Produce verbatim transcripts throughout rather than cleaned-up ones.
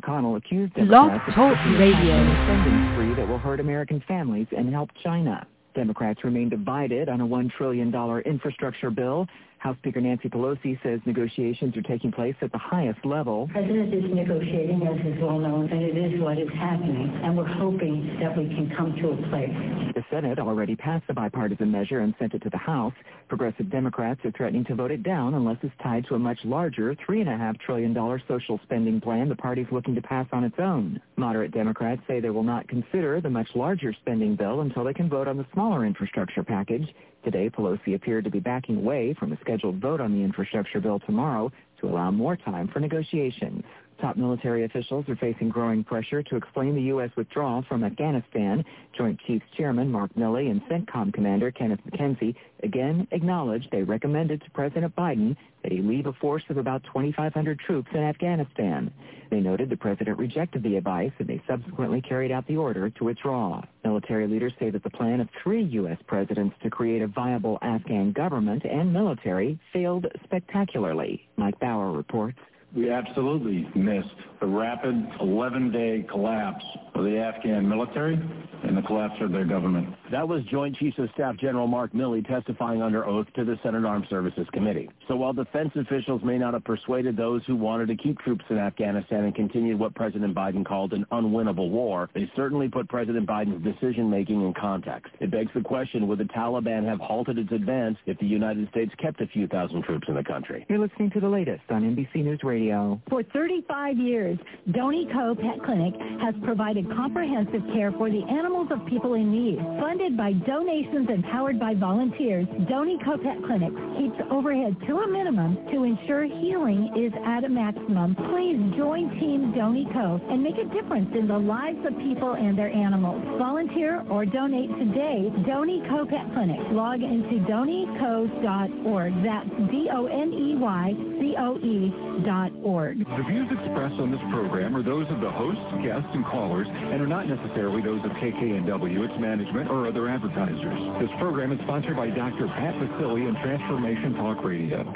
McConnell accused Blog Democrats Talk of Radio. a spending spree that will hurt American families and help China. Democrats remain divided on a one trillion dollars infrastructure bill. House Speaker Nancy Pelosi says negotiations are taking place at the highest level. The President is negotiating, as is well known, and it is what is happening, and we're hoping that we can come to a place. The Senate already passed the bipartisan measure and sent it to the House. Progressive Democrats are threatening to vote it down unless it's tied to a much larger three point five trillion dollars social spending plan the party's looking to pass on its own. Moderate Democrats say they will not consider the much larger spending bill until they can vote on the smaller infrastructure package. Today, Pelosi appeared to be backing away from a scheduled vote on the infrastructure bill tomorrow to allow more time for negotiations. Top military officials are facing growing pressure to explain the U S withdrawal from Afghanistan. Joint Chiefs Chairman Mark Milley and CENTCOM Commander Kenneth McKenzie again acknowledged they recommended to President Biden that he leave a force of about twenty-five hundred troops in Afghanistan. They noted the president rejected the advice and they subsequently carried out the order to withdraw. Military leaders say that the plan of three U S presidents to create a viable Afghan government and military failed spectacularly. Mike Bauer reports. We absolutely missed the rapid eleven-day collapse of the Afghan military and the collapse of their government. That was Joint Chiefs of Staff General Mark Milley testifying under oath to the Senate Armed Services Committee. So while defense officials may not have persuaded those who wanted to keep troops in Afghanistan and continue what President Biden called an unwinnable war, they certainly put President Biden's decision-making in context. It begs the question, would the Taliban have halted its advance if the United States kept a few thousand troops in the country? You're listening to the latest on N B C News Radio. For thirty-five years, Donico Pet Clinic has provided comprehensive care for the animals of people in need. Funded by donations and powered by volunteers, Donico Pet Clinic keeps overhead to a minimum to ensure healing is at a maximum. Please join Team Donico and make a difference in the lives of people and their animals. Volunteer or donate today. Donico Pet Clinic. Log into donico dot org. That's D O N E Y C O E dot org. The views expressed on this program are those of the hosts, guests, and callers, and are not necessarily those of K K N W, its management, or other advertisers. This program is sponsored by Doctor Pat Vasili and Transformation Talk Radio.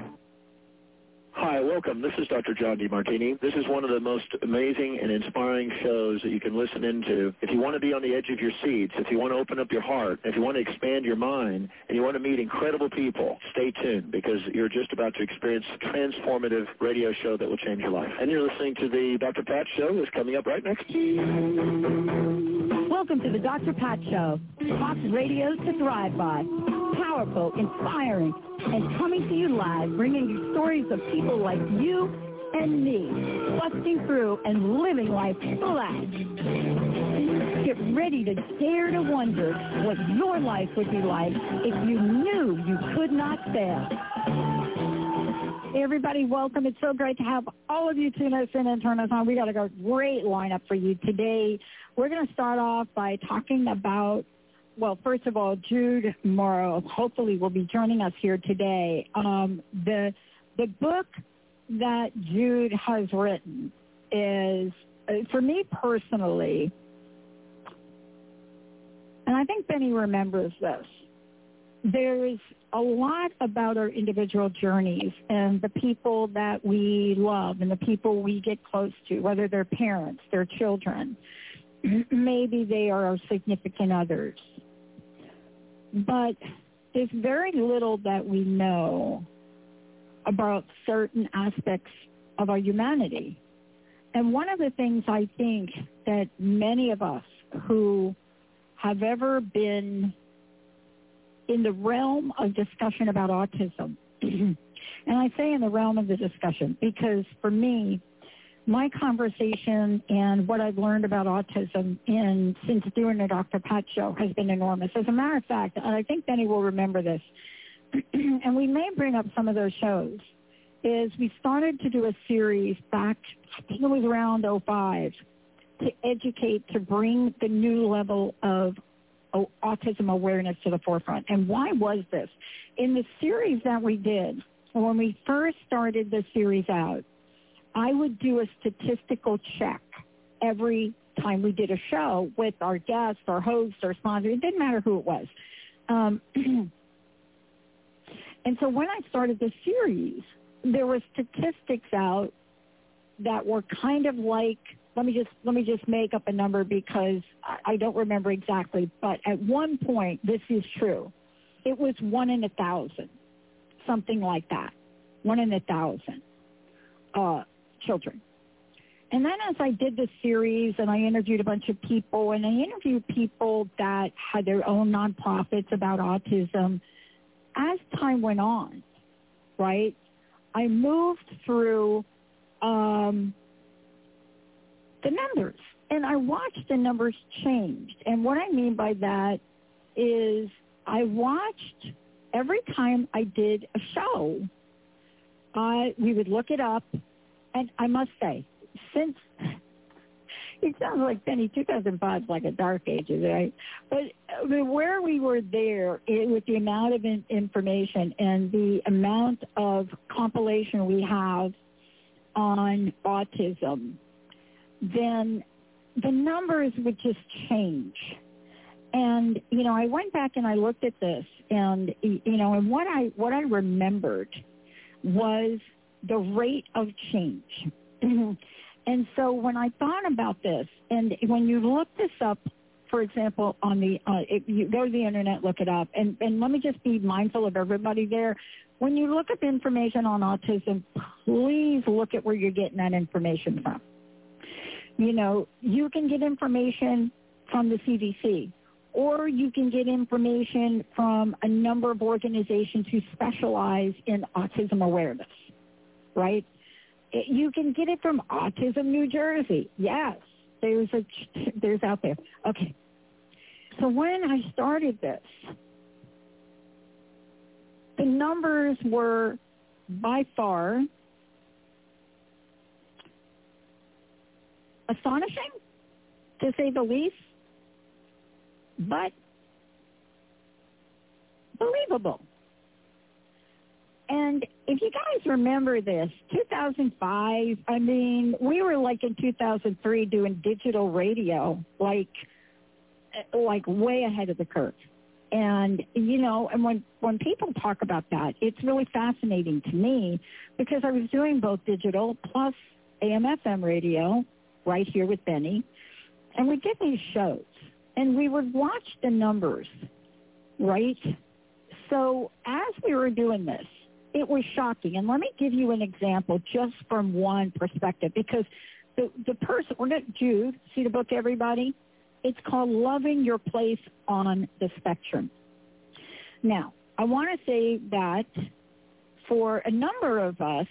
Hi, welcome. This is Doctor John DeMartini. This is one of the most amazing and inspiring shows that you can listen into. If you want to be on the edge of your seats, if you want to open up your heart, if you want to expand your mind, and you want to meet incredible people, stay tuned because you're just about to experience a transformative radio show that will change your life. And you're listening to the Doctor Pat Show that's coming up right next. Welcome to the Doctor Pat Show. Talk radio to thrive by. Powerful, inspiring, and coming to you live, bringing you stories of people like you and me, busting through and living life full out. Get ready to dare to wonder what your life would be like if you knew you could not fail. Hey everybody, welcome. It's so great to have all of you tune us in and turn us on. We got a great lineup for you today. We're going to start off by talking about, well, first of all, Jude Morrow hopefully will be joining us here today. Um, the the book that Jude has written is, uh, for me personally, and I think Benny remembers this, there's a lot about our individual journeys and the people that we love and the people we get close to, whether they're parents, their children, maybe they are our significant others. But there's very little that we know about certain aspects of our humanity. And one of the things I think that many of us who have ever been in the realm of discussion about autism, and I say in the realm of the discussion because for me, my conversation and what I've learned about autism in since doing the Doctor Pat Show has been enormous. As a matter of fact, and I think Benny will remember this, and we may bring up some of those shows, is we started to do a series back, I think it was around oh five, to educate, to bring the new level of autism awareness to the forefront. And why was this? In the series that we did, when we first started the series out, I would do a statistical check every time we did a show with our guests, our hosts, our sponsors. It didn't matter who it was. Um, and so when I started the series, there were statistics out that were kind of like let me just let me just make up a number because I, I don't remember exactly. But at one point, this is true. It was one in a thousand, something like that. One in a thousand uh, children. And then as I did this series and I interviewed a bunch of people, and I interviewed people that had their own nonprofits about autism, as time went on, right, I moved through um, the numbers, and I watched the numbers change. And what I mean by that is I watched every time I did a show, I, we would look it up, and I must say, since it sounds like Penny, two thousand five is like a dark ages, right? But I mean, where we were there it, with the amount of in, information and the amount of compilation we have on autism, then the numbers would just change. And, you know, I went back and I looked at this, and, you know, and what I what I remembered was the rate of change. And so when I thought about this, and when you look this up, for example, on the, uh, if you go to the internet, look it up, and, and let me just be mindful of everybody there. When you look up information on autism, please look at where you're getting that information from. You know, you can get information from the C D C, or you can get information from a number of organizations who specialize in autism awareness, right? You can get it from Autism New Jersey. Yes, there's a there's out there. Okay. So when I started this, the numbers were by far astonishing, to say the least, but believable. And if you guys remember this, two thousand five, I mean, we were like in two thousand three doing digital radio, like, like way ahead of the curve. And, you know, and when, when people talk about that, it's really fascinating to me because I was doing both digital plus A M F M radio right here with Benny. And we did these shows and we would watch the numbers, right? So as we were doing this, it was shocking. And let me give you an example just from one perspective, because the, the person, we're going to, Jude, see the book, everybody? It's called Loving Your Place on the Spectrum. Now, I want to say that for a number of us,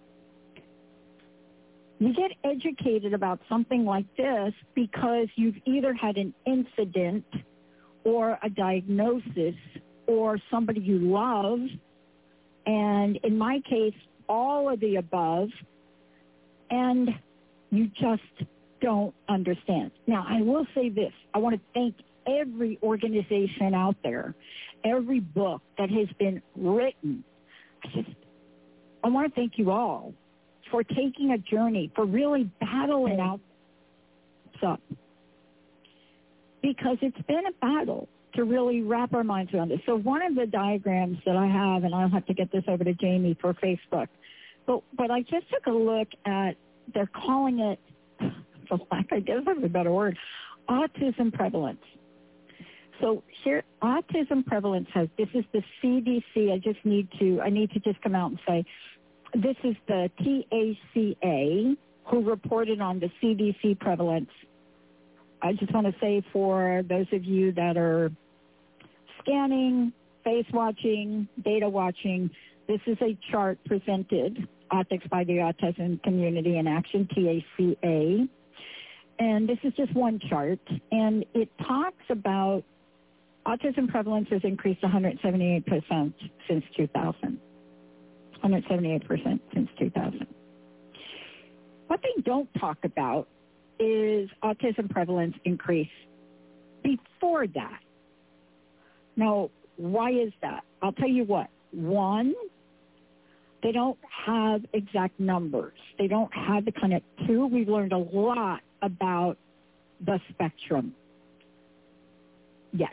you get educated about something like this because you've either had an incident or a diagnosis or somebody you love, and in my case, all of the above, and you just don't understand. Now, I will say this. I want to thank every organization out there, every book that has been written. I just, I want to thank you all for taking a journey, for really battling out up. Because it's been a battle to really wrap our minds around this. So one of the diagrams that I have, and I'll have to get this over to Jamie for Facebook, but, but I just took a look at, they're calling it, for lack, I guess that's a better word, autism prevalence. So here, autism prevalence has, this is the C D C. I just need to, I need to just come out and say, this is the T A C A who reported on the C D C prevalence. I just want to say for those of you that are scanning, face watching, data watching, this is a chart presented, Optics by the Autism Community in Action, T A C A. And this is just one chart, and it talks about autism prevalence has increased one hundred seventy-eight percent since two thousand. one hundred seventy-eight percent since two thousand. What they don't talk about is autism prevalence increase before that. Now, why is that? I'll tell you what. One, they don't have exact numbers. They don't have the kind of, two, we've learned a lot about the spectrum. Yes.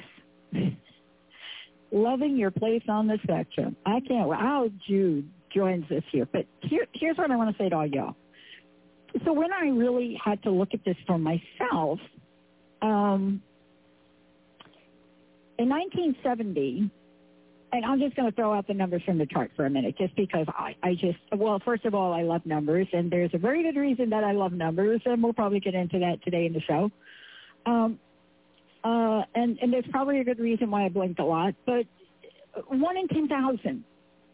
Loving your place on the spectrum. I can't, how Jude joins us here. But here, here's what I want to say to all y'all. so when I really had to look at this for myself, um, in nineteen seventy, and I'm just going to throw out the numbers from the chart for a minute, just because I, I just, well, first of all, I love numbers, and there's a very good reason that I love numbers, and we'll probably get into that today in the show. Um, uh, and, and there's probably a good reason why I blinked a lot, but one in ten thousand.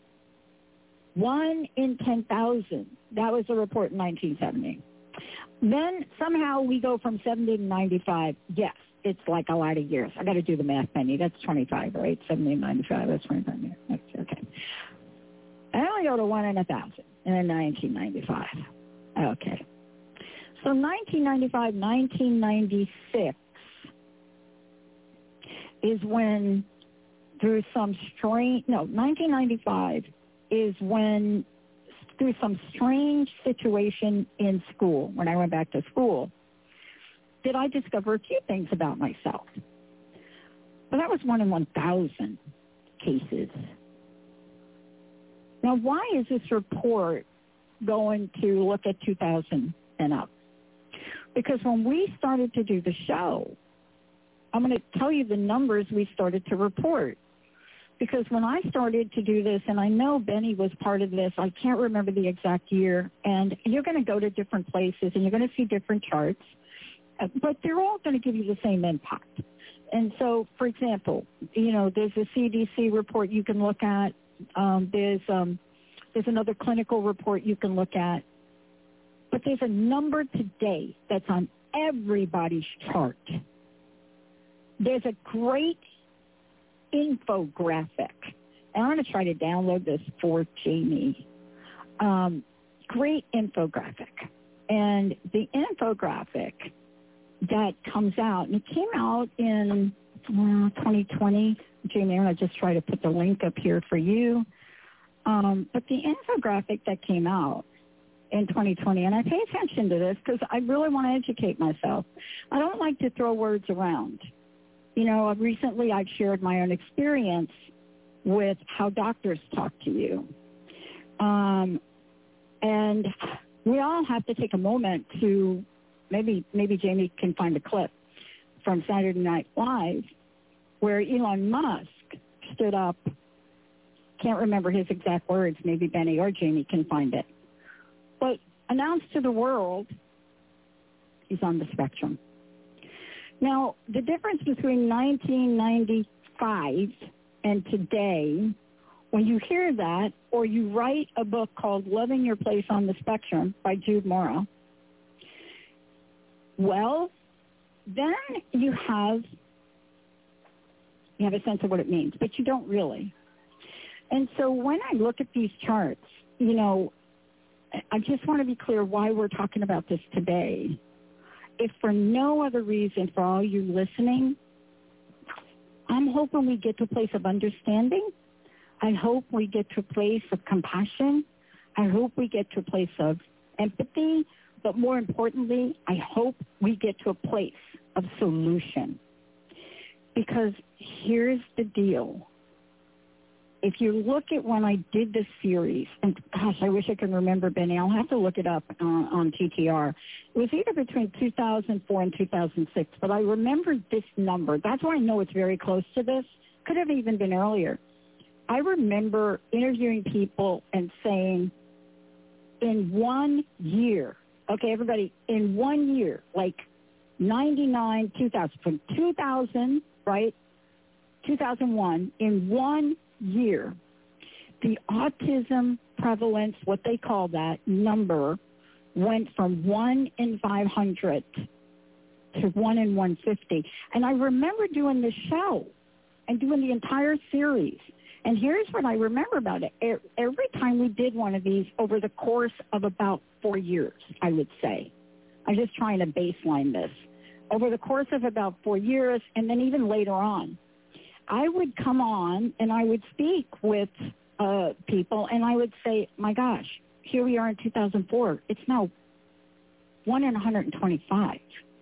One in ten thousand. That was the report in nineteen seventy. Then somehow we go from seventy to ninety-five. Yes, it's like a lot of years. I got to do the math, Penny. That's twenty-five, right? seventy to ninety-five. That's twenty-five years. Okay. And then we go to one in a thousand in nineteen ninety-five. Okay. So nineteen ninety-five, nineteen ninety-six is when through some strange, no, nineteen ninety-five is when, through some strange situation in school, when I went back to school, did I discover a few things about myself. But that was one in one thousand cases. Now, why is this report going to look at two thousand and up? Because when we started to do the show, I'm going to tell you the numbers we started to report. Because when I started to do this, and I know Benny was part of this, I can't remember the exact year, and you're going to go to different places, and you're going to see different charts, but they're all going to give you the same impact. And so, for example, you know, there's a C D C report you can look at. Um, there's um, there's another clinical report you can look at. But there's a number today that's on everybody's chart. There's a great infographic, and I'm going to try to download this for Jamie. Um, great infographic. And the infographic that comes out, and it came out in uh, twenty twenty. Jamie, I'm going to just try to put the link up here for you. Um, but the infographic that came out in twenty twenty, and I pay attention to this because I really want to educate myself. I don't like to throw words around. You know, recently I've shared my own experience with how doctors talk to you. Um, and we all have to take a moment to, maybe maybe Jamie can find a clip from Saturday Night Live where Elon Musk stood up, can't remember his exact words, maybe Benny or Jamie can find it, but announced to the world he's on the spectrum. Now, the difference between nineteen ninety-five and today, when you hear that, or you write a book called Loving Your Place on the Spectrum by Jude Morrow, well, then you have, you have a sense of what it means, but you don't really. And so when I look at these charts, you know, I just want to be clear why we're talking about this today. If for no other reason, for all you listening, I'm hoping we get to a place of understanding. I hope we get to a place of compassion. I hope we get to a place of empathy. But more importantly, I hope we get to a place of solution. Because here's the deal. If you look at when I did this series, and gosh, I wish I could remember, Benny. I'll have to look it up uh, on T T R. It was either between two thousand four and two thousand six, but I remember this number. That's why I know it's very close to this. Could have even been earlier. I remember interviewing people and saying, in one year, okay, everybody, in one year, like ninety-nine, two thousand, from two thousand, right, two thousand one, in one year, the autism prevalence, what they call that number, went from one in five hundred to one in one fifty. And I remember doing this show and doing the entire series. And here's what I remember about it. Every time we did one of these over the course of about four years, I would say. I'm just trying to baseline this. Over the course of about four years, and then even later on, I would come on and I would speak with uh, people, and I would say, my gosh, here we are in two thousand four. It's now one in one hundred twenty-five.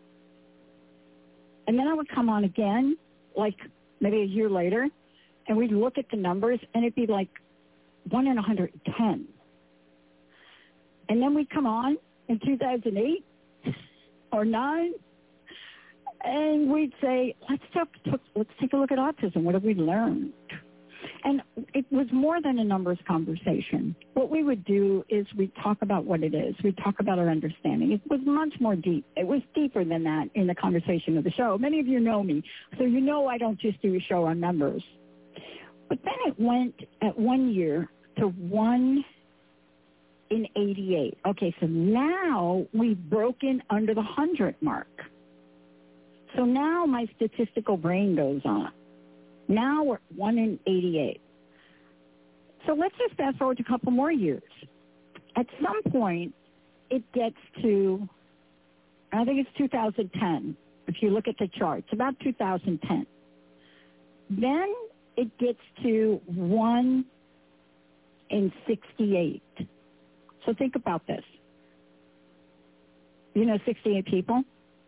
And then I would come on again, like maybe a year later, and we'd look at the numbers, and it'd be like one in one hundred ten. And then we'd come on, in two thousand eight or nine, and we'd say, let's talk, let's take a look at autism. What have we learned? And it was more than a numbers conversation. What we would do is we'd talk about what it is. We'd talk about our understanding. It was much more deep. It was deeper than that in the conversation of the show. Many of you know me, so you know I don't just do a show on numbers. But then it went at one year to one in eighty-eight. Okay, so now we've broken under the one hundred mark. So now my statistical brain goes on. Now we're one in eighty-eight. So let's just fast forward to a couple more years. At some point, it gets to, I think it's two thousand ten, if you look at the charts, about two thousand ten. Then it gets to one in sixty-eight. So think about this. You know sixty-eight people?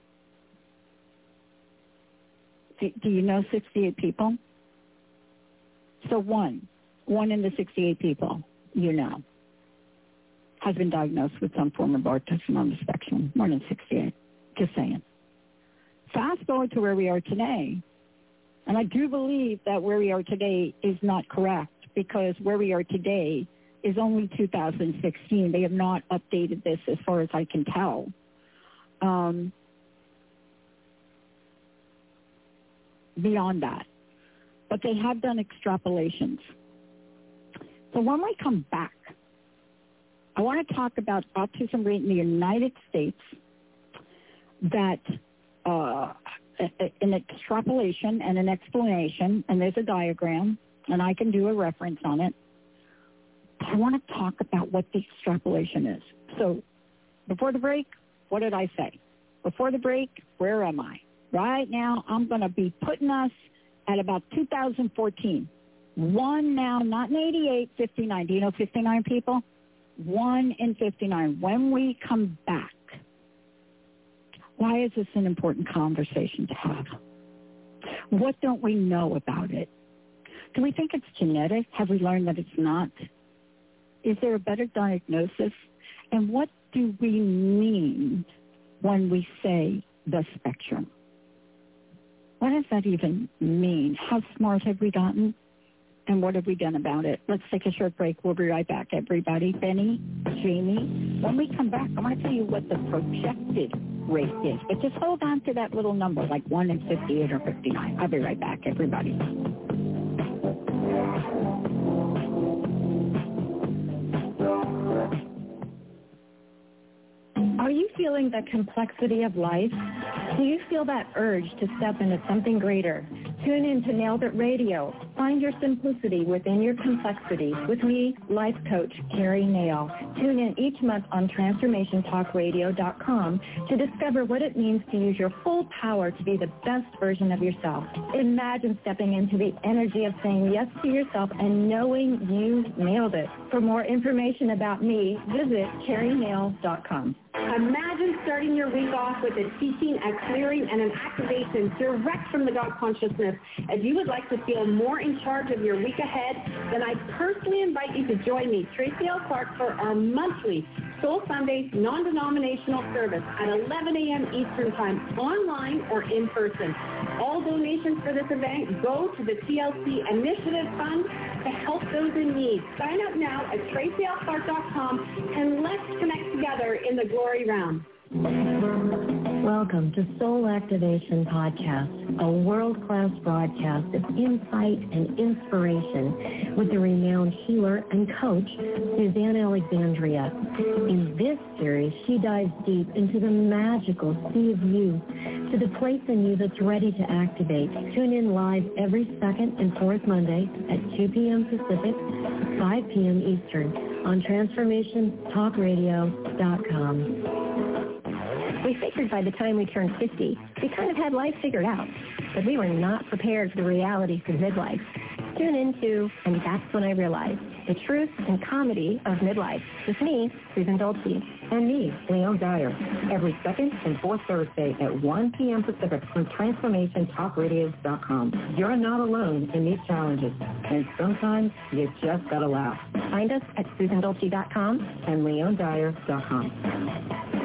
Do, do you know sixty-eight people? So one, one in the sixty-eight people, you know, has been diagnosed with some form of autism on the spectrum, more than sixty-eight, just saying. Fast forward to where we are today, and I do believe that where we are today is not correct, because where we are today is only two thousand sixteen. They have not updated this as far as I can tell. Um, beyond that. But they have done extrapolations. So when we come back, I want to talk about autism rate in the United States, that uh, an extrapolation and an explanation, and there's a diagram, and I can do a reference on it. I want to talk about what the extrapolation is. So before the break, what did I say? Before the break, where am I? Right now, I'm going to be putting us at about two thousand fourteen. One now, not in eighty-eight, fifty-nine. Do you know fifty-nine people? One in fifty-nine. When we come back, why is this an important conversation to have? What don't we know about it? Do we think it's genetic? Have we learned that it's not? Is there a better diagnosis? And what do we mean when we say the spectrum? What does that even mean? How smart have we gotten? And what have we done about it? Let's take a short break. We'll be right back, everybody. Benny, Jamie, when we come back, I want to tell you what the projected rate is. But just hold on to that little number, like one in fifty-eight or fifty-nine. I'll be right back, everybody. Are you feeling the complexity of life? Do you feel that urge to step into something greater? Tune in to Nailed It Radio. Find your simplicity within your complexity with me, life coach Carrie Nail. Tune in each month on transformation talk radio dot com to discover what it means to use your full power to be the best version of yourself. Imagine stepping into the energy of saying yes to yourself and knowing you nailed it. For more information about me, visit carrie nail dot com. Imagine starting your week off with a teaching, a clearing, and an activation direct from the God consciousness. If you would like to feel more in charge of your week ahead, then I personally invite you to join me, Tracy L. Clark, for our monthly Soul Sunday non-denominational service at eleven a.m. Eastern Time, online or in person. All donations for this event go to the T L C Initiative Fund to help those in need. Sign up now at tracy l clark dot com and let's connect together in the glory realm. Welcome to Soul Activation Podcast, a world-class broadcast of insight and inspiration with the renowned healer and coach, Suzanne Alexandria. In this series, she dives deep into the magical sea of you, to the place in you that's ready to activate. Tune in live every second and fourth Monday at two p.m. Pacific, five p.m. Eastern on transformation talk radio dot com. We figured by the time we turned fifty, we kind of had life figured out, but we were not prepared for the realities of midlife. Tune into, and that's when I realized, the truth and comedy of midlife with me, Susan Dolce. And me, Leon Dyer, every second and fourth Thursday at one p.m. Pacific on transformation talk radio dot com. You're not alone in these challenges, and sometimes you just gotta laugh. Find us at susan dolce dot com and leon dyer dot com.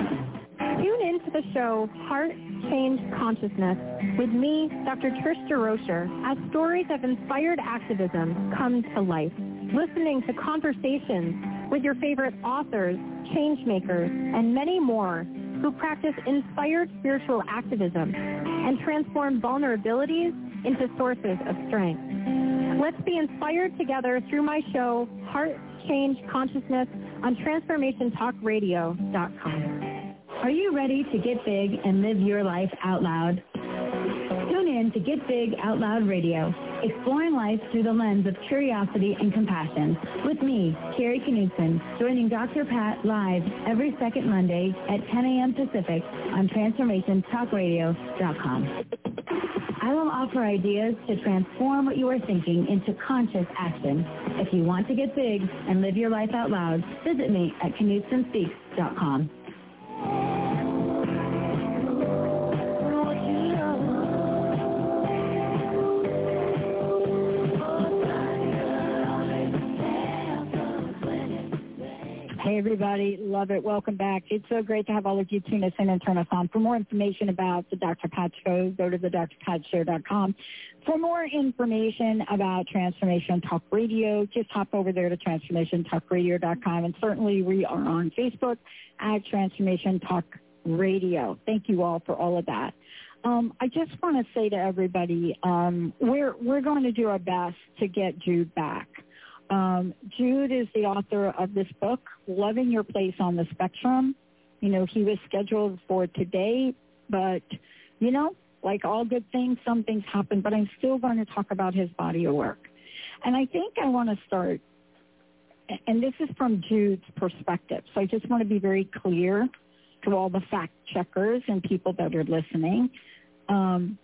the show Heart Change Consciousness with me, Doctor Trish DeRocher, as stories of inspired activism come to life. Listening to conversations with your favorite authors, change makers, and many more who practice inspired spiritual activism and transform vulnerabilities into sources of strength. Let's be inspired together through my show, Heart Change Consciousness, on transformation talk radio dot com. Are you ready to get big and live your life out loud? Tune in to Get Big Out Loud Radio, exploring life through the lens of curiosity and compassion, with me, Carrie Knudsen, joining Doctor Pat live every second Monday at ten a.m. Pacific on transformation talk radio dot com. I will offer ideas to transform what you are thinking into conscious action. If you want to get big and live your life out loud, visit me at knudsen speaks dot com. Hey, everybody. Love it. Welcome back. It's so great to have all of you tune us in and turn us on. For more information about the Doctor Pat Show, go to the dr pat show dot com. For more information about Transformation Talk Radio, just hop over there to transformation talk radio dot com. And certainly we are on Facebook at Transformation Talk Radio. Thank you all for all of that. Um, I just want to say to everybody, um, we're, we're going to do our best to get Jude back. Um, Jude is the author of this book, Loving Your Place on the Spectrum. You know, he was scheduled for today, but, you know, like all good things, some things happen, but I'm still going to talk about his body of work. And I think I want to start, and this is from Jude's perspective, so I just want to be very clear to all the fact checkers and people that are listening. Um,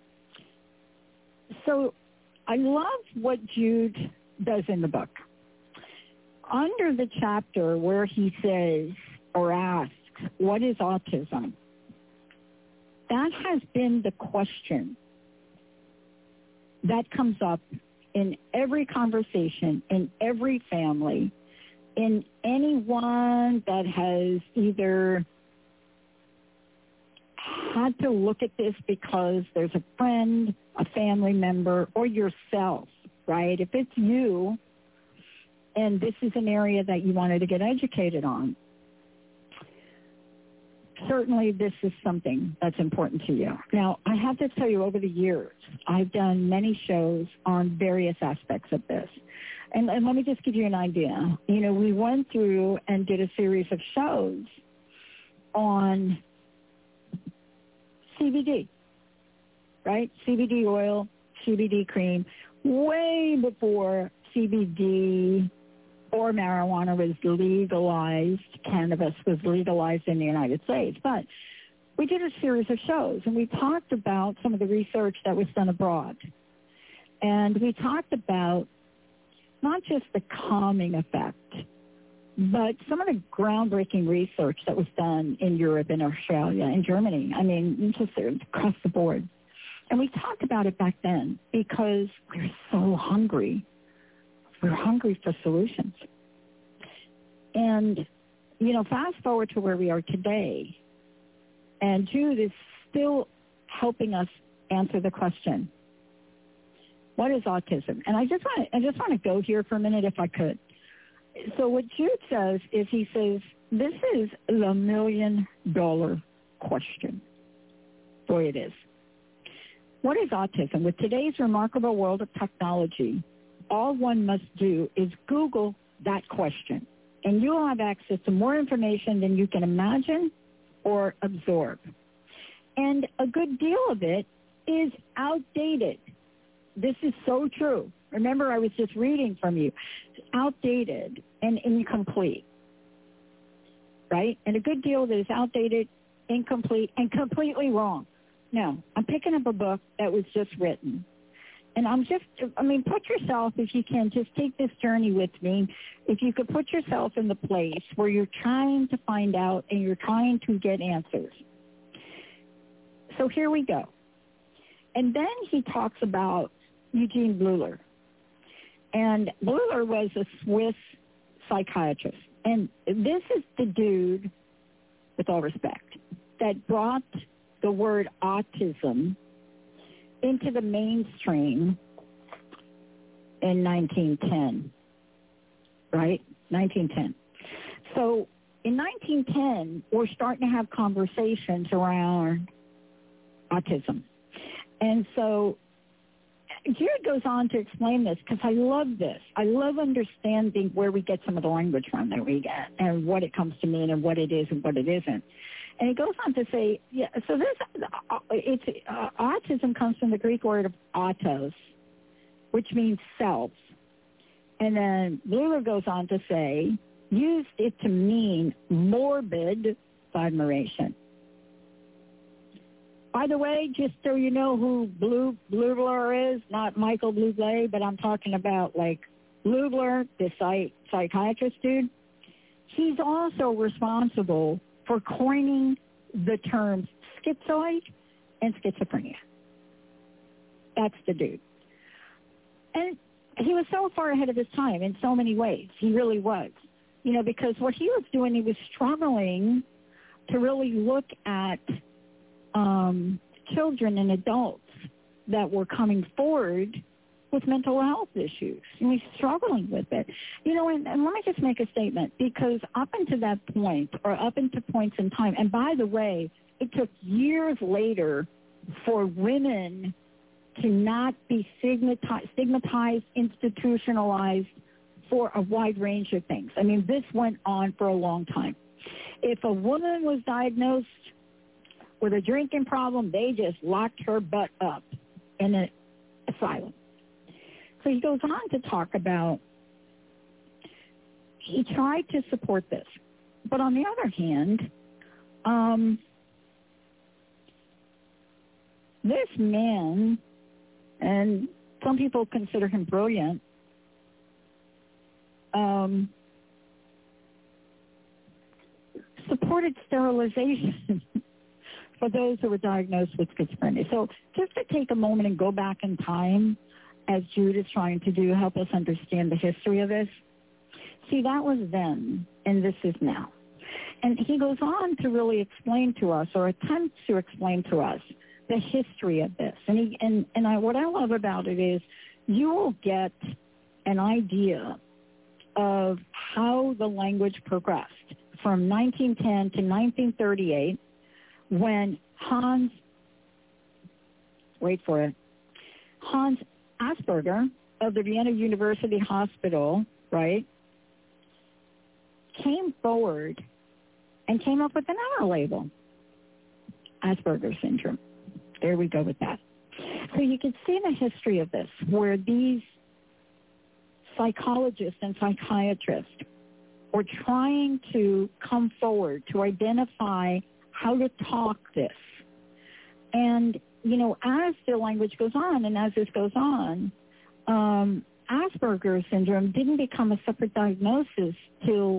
so I love what Jude does in the book. Under the chapter where he says or asks, what is autism? That has been the question that comes up in every conversation, in every family, in anyone that has either had to look at this because there's a friend, a family member, or yourself. Right? If it's you and this is an area that you wanted to get educated on, certainly this is something that's important to you. Now, I have to tell you, over the years, I've done many shows on various aspects of this. And, and let me just give you an idea. You know, we went through and did a series of shows on C B D, right? C B D oil, C B D cream, way before C B D or marijuana was legalized. Cannabis was legalized in the United States. But we did a series of shows, and we talked about some of the research that was done abroad. And we talked about not just the calming effect, but some of the groundbreaking research that was done in Europe, in Australia, in Germany. I mean, just across the board. And we talked about it back then because we were so hungry. We were hungry for solutions. And, you know, fast forward to where we are today, and Jude is still helping us answer the question, what is autism? And I just want to, I just want to go here for a minute if I could. So what Jude says is he says, this is the million dollar question. Boy, it is. What is autism? With today's remarkable world of technology, all one must do is Google that question, and you'll have access to more information than you can imagine or absorb. And a good deal of it is outdated. This is so true. Remember, I was just reading from you. It's outdated and incomplete, right? And a good deal of it is outdated, incomplete, and completely wrong. Now, I'm picking up a book that was just written. And I'm just, I mean, put yourself, if you can, just take this journey with me. If you could put yourself in the place where you're trying to find out and you're trying to get answers. So here we go. And then he talks about Eugene Bleuler. And Bleuler was a Swiss psychiatrist. And this is the dude, with all respect, that brought the word autism into the mainstream in nineteen ten, right? nineteen ten. So in nineteen ten, we're starting to have conversations around autism. And so Jared goes on to explain this because I love this. I love understanding where we get some of the language from that we get and what it comes to mean and what it is and what it isn't. And he goes on to say, yeah, so this, it's, uh, autism comes from the Greek word of autos, which means self. And then Blumer goes on to say, used it to mean morbid admiration. By the way, just so you know who Blue Blubler is, not Michael Bublé, but I'm talking about like Blubler, the psych, psychiatrist dude. He's also responsible for coining the terms schizoid and schizophrenia. That's the dude. And he was so far ahead of his time in so many ways. He really was. You know, because what he was doing, he was struggling to really look at um, children and adults that were coming forward with mental health issues. And he's struggling with it. You know, and, and let me just make a statement, because up until that point, or up into points in time, and by the way, it took years later for women to not be stigmatized, stigmatized, institutionalized for a wide range of things. I mean, this went on for a long time. If a woman was diagnosed with a drinking problem, they just locked her butt up in an asylum. So he goes on to talk about, he tried to support this. But on the other hand, um, this man, and some people consider him brilliant, um, supported sterilization for those who were diagnosed with schizophrenia. So just to take a moment and go back in time, as Jude is trying to do, help us understand the history of this. See, that was then, and this is now. And he goes on to really explain to us, or attempt to explain to us, the history of this. And he, and, and I, what I love about it is you will get an idea of how the language progressed from nineteen ten to nineteen thirty-eight, when Hans, wait for it, Hans Asperger of the Vienna University Hospital, right, came forward and came up with another label, Asperger syndrome. There we go with that. So you can see the history of this, where these psychologists and psychiatrists were trying to come forward to identify how to talk this. And, you know, as the language goes on and as this goes on, um, Asperger's syndrome didn't become a separate diagnosis till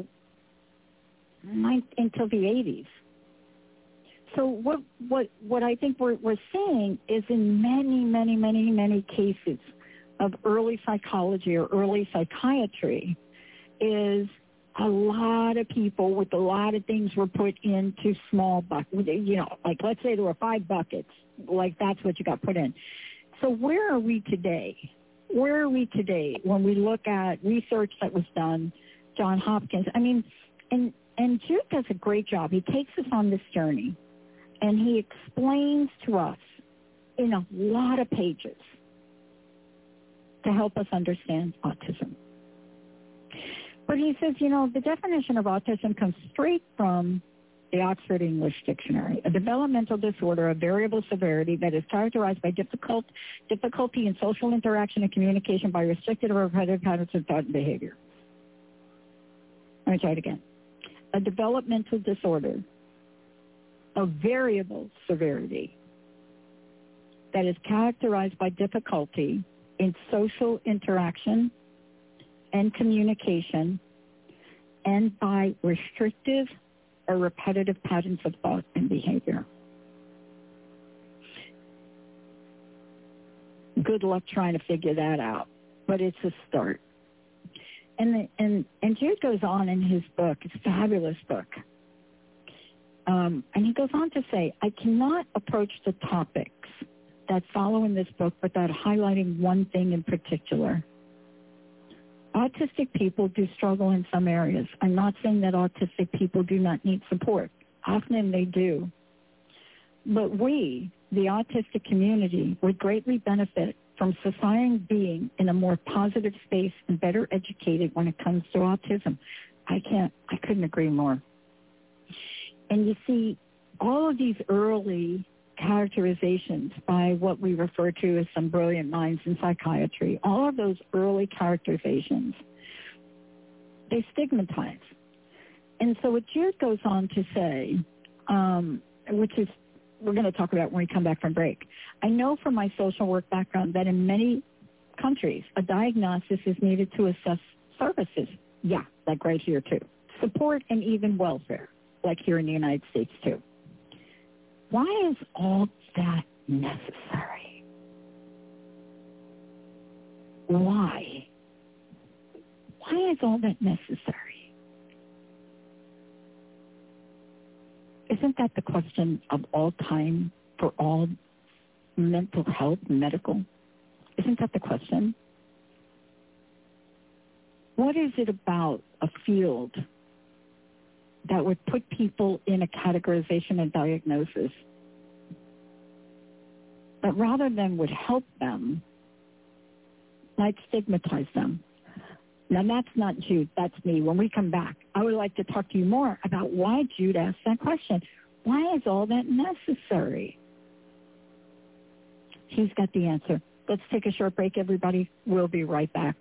until the eighties. So what what what I think we're we're seeing is in many, many, many, many cases of early psychology or early psychiatry is a lot of people with a lot of things were put into small buckets. You know, like let's say there were five buckets, like that's what you got put in. So where are we today? Where are we today when we look at research that was done, John Hopkins? I mean, and, and Jude does a great job. He takes us on this journey, and he explains to us in a lot of pages to help us understand autism. But he says, you know, the definition of autism comes straight from the Oxford English Dictionary, a developmental disorder of variable severity that is characterized by difficult, difficulty in social interaction and communication by restricted or repetitive patterns of thought and behavior. Let me try it again. A developmental disorder of variable severity that is characterized by difficulty in social interaction and communication, and by restrictive or repetitive patterns of thought and behavior. Good luck trying to figure that out, but it's a start. And the, and and Jude goes on in his book, it's a fabulous book, uh, Um, and he goes on to say, I cannot approach the topics that follow in this book without highlighting one thing in particular. Autistic people do struggle in some areas. I'm not saying that autistic people do not need support. Often they do. But we, the autistic community, would greatly benefit from society being in a more positive space and better educated when it comes to autism. I can't, I couldn't agree more. And you see, all of these early characterizations by what we refer to as some brilliant minds in psychiatry, all of those early characterizations, they stigmatize. And so what Jude goes on to say, um, which is we're going to talk about when we come back from break. I know from my social work background that in many countries, a diagnosis is needed to assess services. Yeah, like right here too. Support and even welfare, like here in the United States too. Why is all that necessary? Why? Why is all that necessary? Isn't that the question of all time for all mental health, medical? Isn't that the question? What is it about a field that would put people in a categorization and diagnosis that rather than would help them, might stigmatize them? Now, that's not Jude. That's me. When we come back, I would like to talk to you more about why Jude asked that question. Why is all that necessary? He's got the answer. Let's take a short break, everybody. We'll be right back.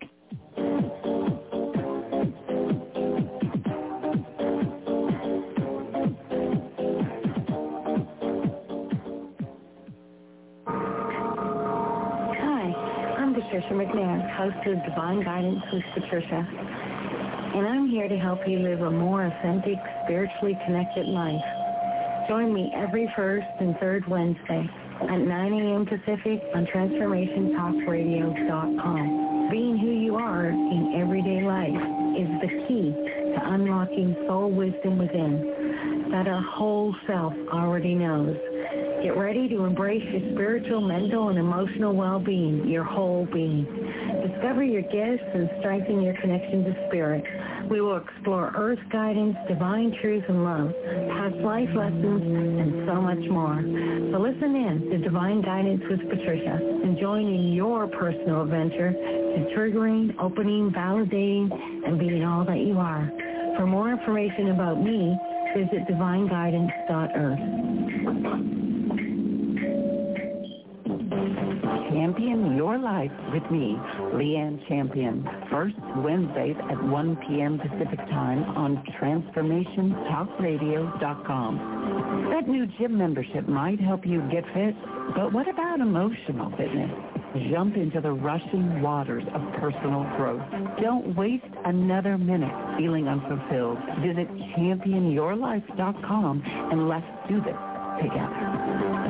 Patricia McNair, host of Divine Guidance with Patricia, and I'm here to help you live a more authentic, spiritually connected life. Join me every first and third Wednesday at nine a.m. Pacific on transformation talk radio dot com. Being who you are in everyday life is the key to unlocking soul wisdom within that our whole self already knows. Get ready to embrace your spiritual, mental, and emotional well-being, your whole being. Discover your gifts and strengthen your connection to spirit. We will explore earth guidance, divine truth and love, past life lessons, and so much more. So listen in to Divine Guidance with Patricia and join in your personal adventure to triggering, opening, validating, and being all that you are. For more information about me, visit divine guidance dot earth. Champion Your Life with me, Leanne Champion. First Wednesdays at one p.m. Pacific Time on transformation talk radio dot com. That new gym membership might help you get fit, but what about emotional fitness? Jump into the rushing waters of personal growth. Don't waste another minute feeling unfulfilled. Visit champion your life dot com and let's do this together.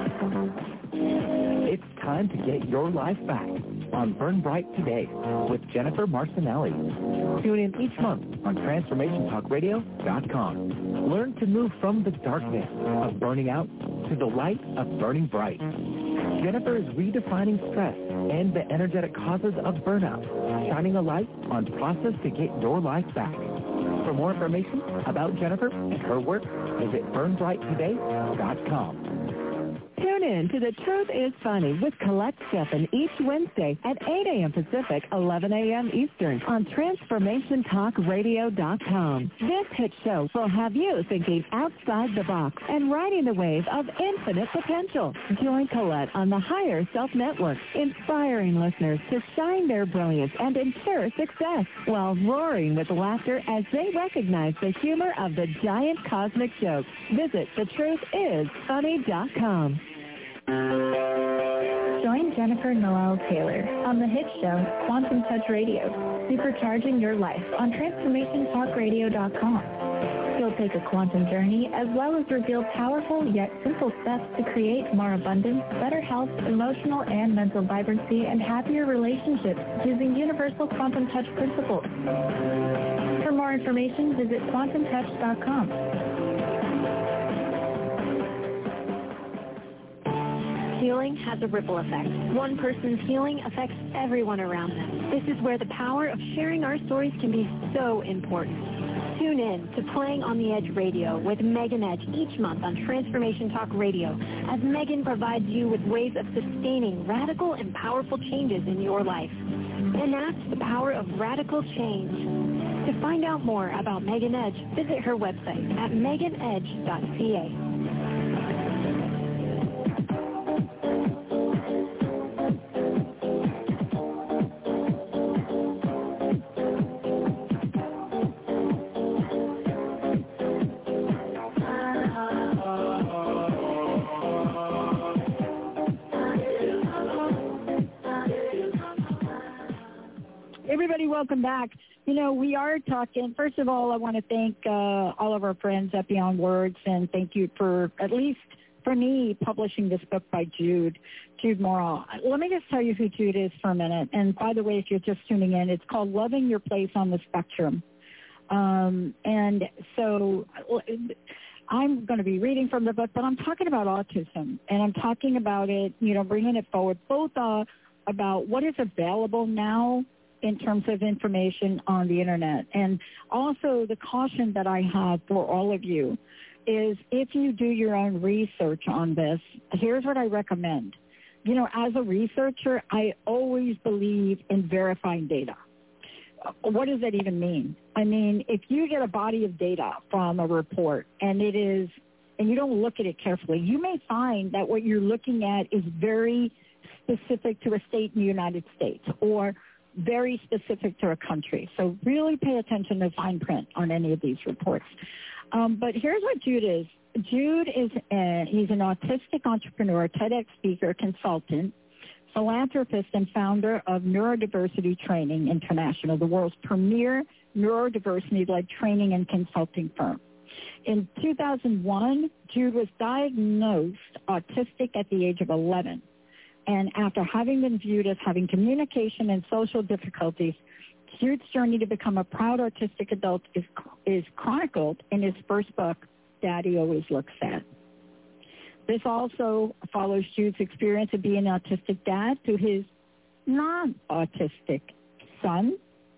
It's time to get your life back on Burn Bright Today with Jennifer Marcinelli. Tune in each month on transformation talk radio dot com. Learn to move from the darkness of burning out to the light of burning bright. Jennifer is redefining stress and the energetic causes of burnout, shining a light on process to get your life back. For more information about Jennifer and her work, visit burn bright today dot com. Tune in to The Truth is Funny with Colette Steffen each Wednesday at eight a.m. Pacific, eleven a.m. Eastern on transformation talk radio dot com. This hit show will have you thinking outside the box and riding the wave of infinite potential. Join Colette on the Higher Self Network, inspiring listeners to shine their brilliance and ensure success while roaring with laughter as they recognize the humor of the giant cosmic joke. Visit the truth is funny dot com. Join Jennifer Noel Taylor on the hit show Quantum Touch Radio, supercharging your life on transformation talk radio dot com. She'll take a quantum journey as well as reveal powerful yet simple steps to create more abundance, better health, emotional and mental vibrancy, and happier relationships using universal quantum touch principles. For more information, visit quantum touch dot com. Healing has a ripple effect. One person's healing affects everyone around them. This is where the power of sharing our stories can be so important. Tune in to Playing on the Edge Radio with Megan Edge each month on Transformation Talk Radio as Megan provides you with ways of sustaining radical and powerful changes in your life. And that's the power of radical change. To find out more about Megan Edge, visit her website at megan edge dot c a. Everybody, welcome back. You know, we are talking, first of all, I want to thank uh, all of our friends at Beyond Words, and thank you for, at least for me, publishing this book by Jude, Jude Morrow. Let me just tell you who Jude is for a minute. And by the way, if you're just tuning in, it's called Loving Your Place on the Spectrum. Um, and so I'm going to be reading from the book, but I'm talking about autism, and I'm talking about it, you know, bringing it forward, both uh, about what is available now in terms of information on the internet. And also the caution that I have for all of you is if you do your own research on this, here's what I recommend. You know, as a researcher, I always believe in verifying data. What does that even mean? I mean, if you get a body of data from a report and it is, and you don't look at it carefully, you may find that what you're looking at is very specific to a state in the United States or very specific to a country. So really pay attention to fine print on any of these reports. Um, but here's what Jude is. Jude is a, he's an autistic entrepreneur, TEDx speaker, consultant, philanthropist, and founder of Neurodiversity Training International, the world's premier neurodiversity-led training and consulting firm. In two thousand one, Jude was diagnosed autistic at the age of eleven. And after having been viewed as having communication and social difficulties, Jude's journey to become a proud autistic adult is, is chronicled in his first book, Daddy Always Looks Sad. This also follows Jude's experience of being an autistic dad to his non-autistic son,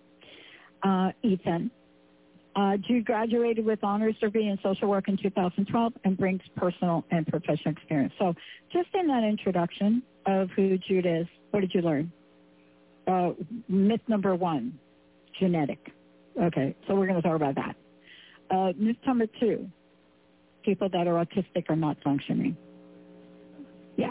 uh, Ethan. Uh, Jude graduated with honors degree in social work in two thousand twelve and brings personal and professional experience. So just in that introduction of who Jude is, what did you learn? Uh, myth number one, genetic. Okay, so we're going to talk about that. Uh, myth number two, people that are autistic are not functioning. Yeah,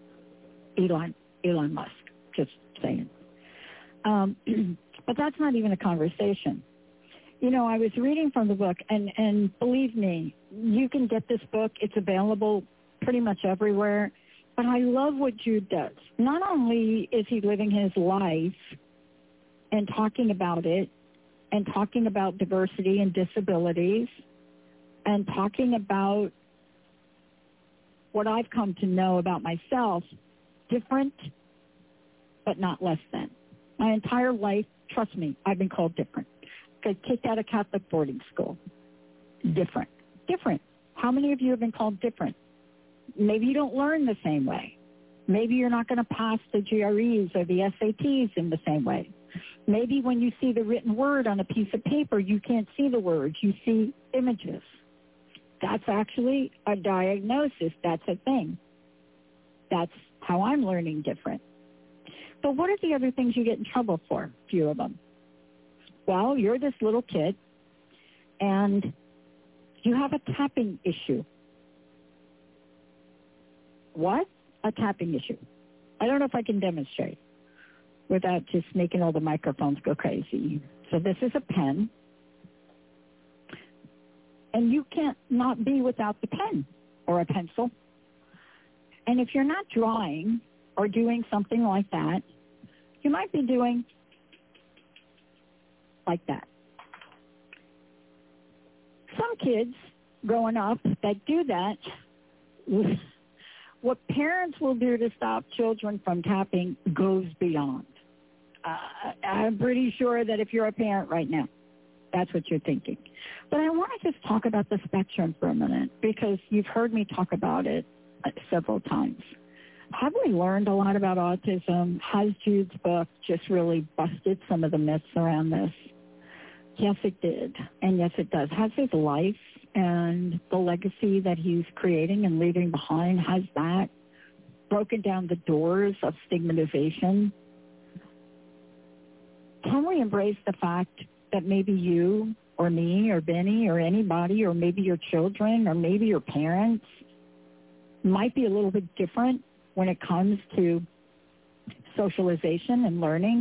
Elon, Elon Musk, just saying. Um, but that's not even a conversation. You know, I was reading from the book, and, and believe me, you can get this book. It's available pretty much everywhere. But I love what Jude does. Not only is he living his life and talking about it and talking about diversity and disabilities and talking about what I've come to know about myself, different but not less than. My entire life, trust me, I've been called different. Got kicked out of Catholic boarding school. Different. Different. How many of you have been called different? Maybe you don't learn the same way. Maybe you're not going to pass the G R Es or the S A Ts in the same way. Maybe when you see the written word on a piece of paper, you can't see the words. You see images. That's actually a diagnosis. That's a thing. That's how I'm learning different. But what are the other things you get in trouble for? A few of them. Well, you're this little kid, and you have a tapping issue. What? A tapping issue. I don't know if I can demonstrate without just making all the microphones go crazy. So this is a pen, and you can't not be without the pen or a pencil. And if you're not drawing or doing something like that, you might be doing like that. Some kids growing up that do that, what parents will do to stop children from tapping goes beyond. Uh, I'm pretty sure that if you're a parent right now, that's what you're thinking. But I want to just talk about the spectrum for a minute because you've heard me talk about it uh, several times. have we learned a lot about autism? Has Jude's book just really busted some of the myths around this? Yes, it did. And yes, it does. Has his life and the legacy that he's creating and leaving behind, has that broken down the doors of stigmatization? Can we embrace the fact that maybe you or me or Benny or anybody or maybe your children or maybe your parents might be a little bit different when it comes to socialization and learning,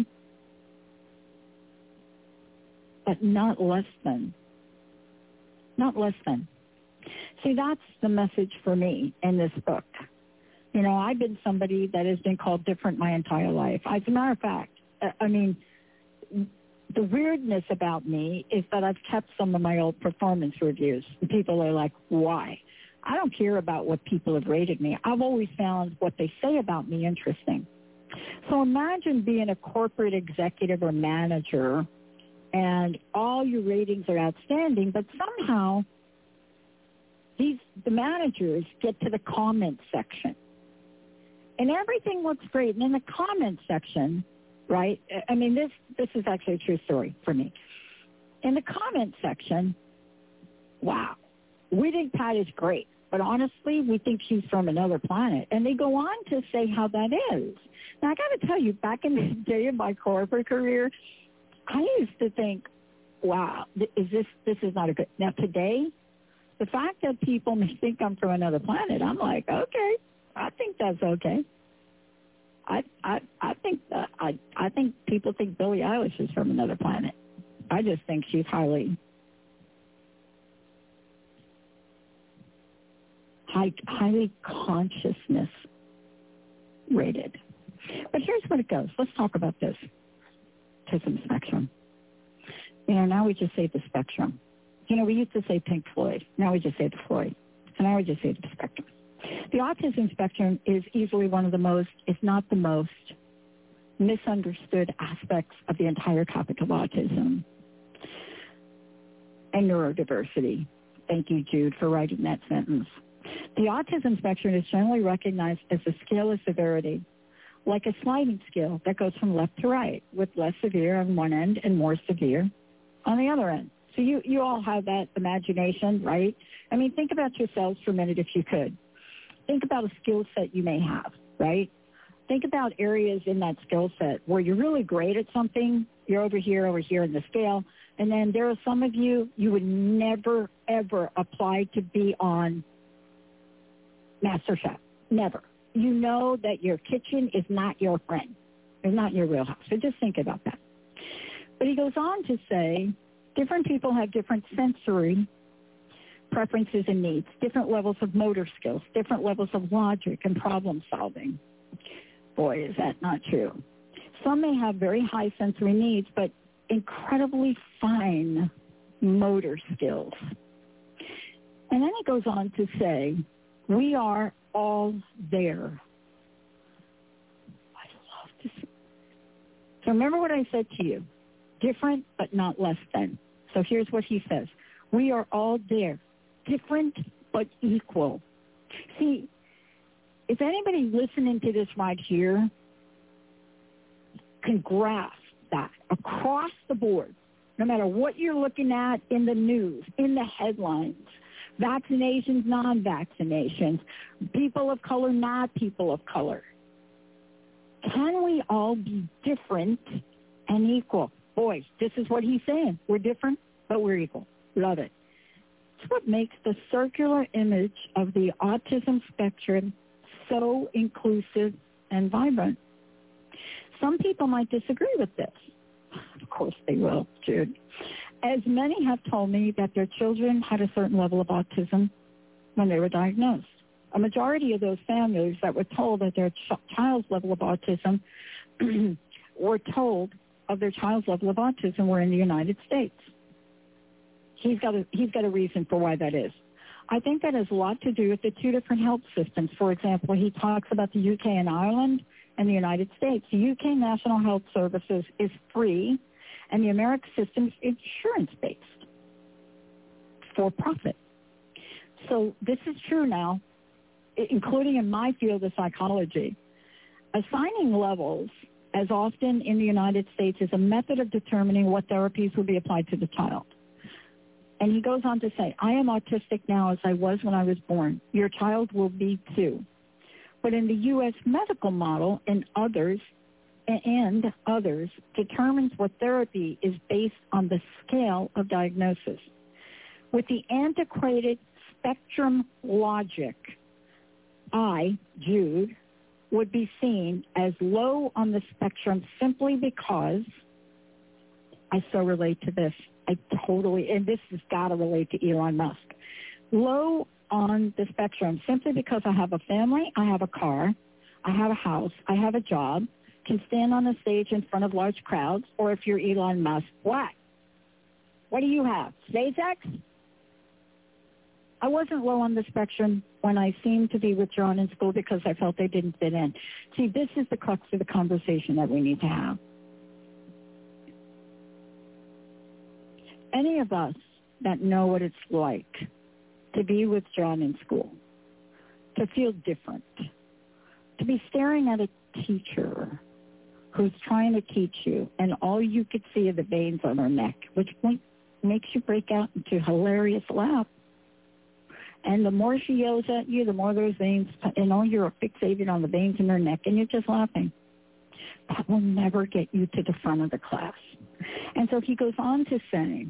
but not less than. Not less than. See, that's the message for me in this book. You know, I've been somebody that has been called different my entire life. As a matter of fact, I mean, the weirdness about me is that I've kept some of my old performance reviews. And people are like, why? I don't care about what people have rated me. I've always found what they say about me interesting. So imagine being a corporate executive or manager and all your ratings are outstanding, but somehow these the managers get to the comment section. And everything looks great. And in the comment section, right, I mean, this, this is actually a true story for me. In the comment section, wow, we think Pat is great, but honestly, we think she's from another planet. And they go on to say how that is. Now, I got to tell you, back in the day of my corporate career, I used to think, wow, is this, this is not a good, now today, the fact that people may think I'm from another planet, I'm like, okay, I think that's okay. I I I think uh, I I think people think Billie Eilish is from another planet. I just think she's highly high highly consciousness rated. But here's what it goes. Let's talk about this autism spectrum. You know, now we just say the spectrum. You know, we used to say Pink Floyd. Now we just say the Floyd. And now we just say the spectrum. The autism spectrum is easily one of the most, if not the most, misunderstood aspects of the entire topic of autism and neurodiversity. Thank you, Jude, for writing that sentence. The autism spectrum is generally recognized as a scale of severity, like a sliding scale that goes from left to right, with less severe on one end and more severe on the other end. So you, you all have that imagination, right? I mean, think about yourselves for a minute if you could. Think about a skill set you may have, right? Think about areas in that skill set where you're really great at something. You're over here, over here in the scale. And then there are some of you, you would never, ever apply to be on MasterChef. Never. You know that your kitchen is not your friend. It's not your wheelhouse. So just think about that. But he goes on to say, different people have different sensory preferences and needs, different levels of motor skills, different levels of logic and problem solving. Boy, is that not true. Some may have very high sensory needs, but incredibly fine motor skills. And then he goes on to say, we are all there. I love this. So remember what I said to you, different but not less than. So here's what he says. We are all there. Different but equal. See, if anybody listening to this right here can grasp that across the board, no matter what you're looking at in the news, in the headlines, vaccinations, non-vaccinations, people of color, not people of color, can we all be different and equal? Boy, this is what he's saying. We're different, but we're equal. Love it. It's what makes the circular image of the autism spectrum so inclusive and vibrant. Some people might disagree with this. Of course they will, Jude. As many have told me that their children had a certain level of autism when they were diagnosed. A majority of those families that were told that their ch- child's level of autism were told of their child's level of autism were in the United States. He's got a, he's got a reason for why that is. I think that has a lot to do with the two different health systems. For example, he talks about the U K and Ireland and the United States. The U K National Health Services is free, and the American system is insurance-based, for profit. So this is true now. including in my field of psychology, assigning levels as often in the United States is a method of determining what therapies will be applied to the child. And he goes on to say, I am autistic now as I was when I was born. Your child will be too. But in the U S medical model and others, and others, determines what therapy is based on the scale of diagnosis. With the antiquated spectrum logic, I, Jude, would be seen as low on the spectrum simply because I so relate to this. I totally, and this has got to relate to Elon Musk. Low on the spectrum simply because I have a family, I have a car, I have a house, I have a job, can stand on a stage in front of large crowds, or if you're Elon Musk, what? What do you have? SpaceX? I wasn't low on the spectrum when I seemed to be withdrawn in school because I felt I didn't fit in. See, this is the crux of the conversation that we need to have. Any of us that know what it's like to be withdrawn in school, to feel different, to be staring at a teacher who's trying to teach you, and all you could see are the veins on her neck, which makes you break out into a hilarious laugh. And the more she yells at you, the more those veins, and all you're fixated on the veins in her neck, and you're just laughing. That will never get you to the front of the class. And so he goes on to say,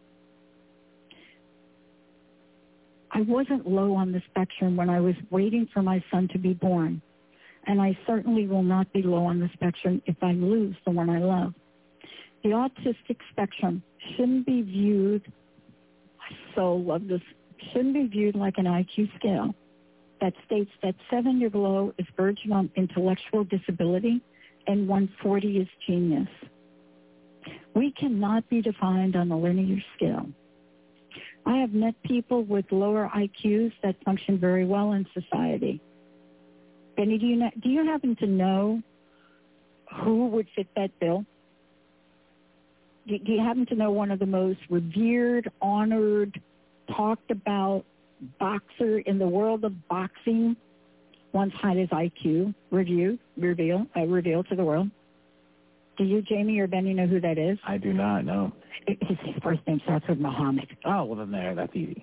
I wasn't low on the spectrum when I was waiting for my son to be born, and I certainly will not be low on the spectrum if I lose the one I love. The autistic spectrum shouldn't be viewed, I so love this, shouldn't be viewed like an I Q scale that states that seven or below is verging on intellectual disability and one forty is genius. We cannot be defined on a linear scale. I have met people with lower I Qs that function very well in society. Benny, do you, know, do you happen to know who would fit that bill? Do, do you happen to know one of the most revered, honored, talked about boxer in the world of boxing once had his I Q review, reveal, uh, revealed to the world? Do you, Jamie or Benny, know who that is? I do not know. His first name starts with Muhammad. Oh, well, then there, that's easy.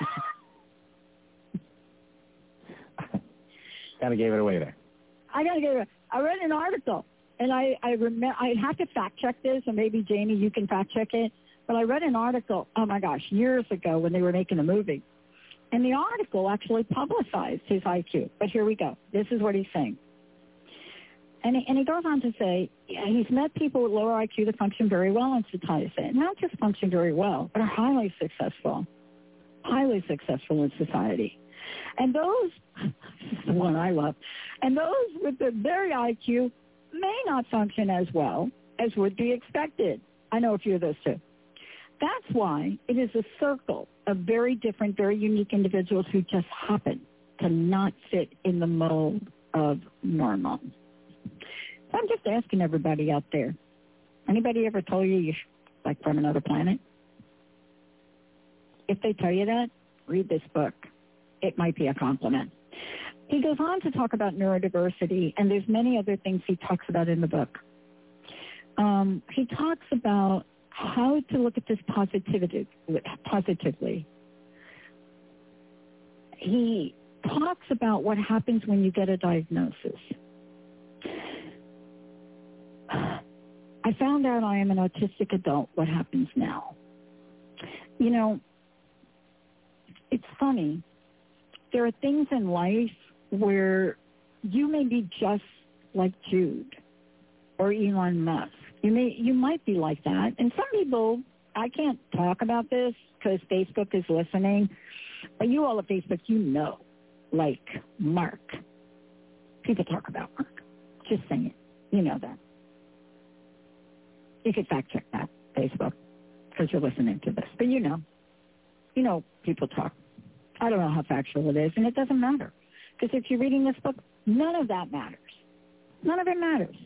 Kind of gave it away there. I got to give it. I read an article, and I I remember I have to fact check this, and maybe Jamie, you can fact check it. But I read an article, oh my gosh, years ago when they were making a movie, and the article actually publicized his I Q. But here we go. This is what he's saying. And he, and he goes on to say, yeah, he's met people with lower I Q that function very well in society. Not just function very well, but are highly successful, highly successful in society. And those, this is the one I love, and those with the very I Q may not function as well as would be expected. I know a few of those too. That's why it is a circle of very different, very unique individuals who just happen to not fit in the mold of normal. So I'm just asking everybody out there, anybody ever told you you're like from another planet? If they tell you that, read this book. It might be a compliment. He goes on to talk about neurodiversity, and there's many other things he talks about in the book. Um, he talks about how to look at this positivity, positively. He talks about what happens when you get a diagnosis. I found out I am an autistic adult. What happens now? You know, it's funny. There are things in life where you may be just like Jude or Elon Musk. You may, you might be like that. And some people, I can't talk about this because Facebook is listening, but you all at Facebook, you know, like Mark. People talk about Mark. Just saying it. You know that. You could fact check that, Facebook, because you're listening to this. But you know, you know people talk. I don't know how factual it is, and it doesn't matter. Because if you're reading this book, none of that matters. None of it matters.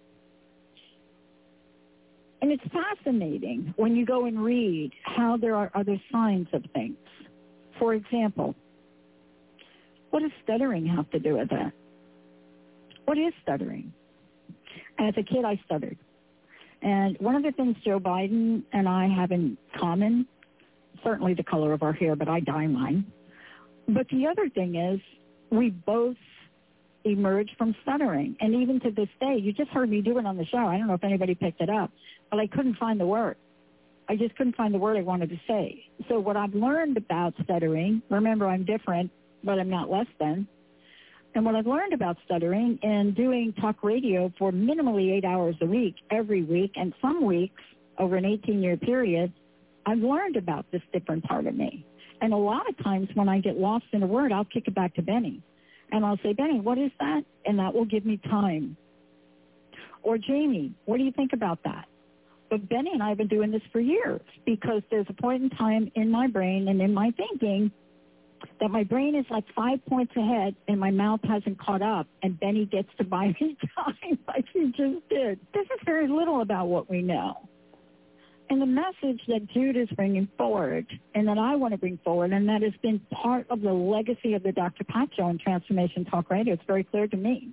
And it's fascinating when you go and read how there are other signs of things. For example, What does stuttering have to do with that? What is stuttering? As a kid, I stuttered. And one of the things Joe Biden and I have in common, certainly the color of our hair, but I dye mine. But the other thing is we both emerged from stuttering. And even to this day, you just heard me do it on the show. I don't know if anybody picked it up, but I couldn't find the word. I just couldn't find the word I wanted to say. So what I've learned about stuttering, remember I'm different, but I'm not less than. And what I've learned about stuttering and doing talk radio for minimally eight hours a week, every week, and some weeks over an eighteen-year period, I've learned about this different part of me. And a lot of times when I get lost in a word, I'll kick it back to Benny. And I'll say, Benny, what is that? And that will give me time. Or Jamie, what do you think about that? But Benny and I have been doing this for years because there's a point in time in my brain and in my thinking that my brain is like five points ahead and my mouth hasn't caught up, and Benny gets to buy me time like he just did. This is very little about what we know. And the message that Jude is bringing forward and that I want to bring forward, and that has been part of the legacy of the Doctor Pat Show and Transformation Talk Radio, it's very clear to me.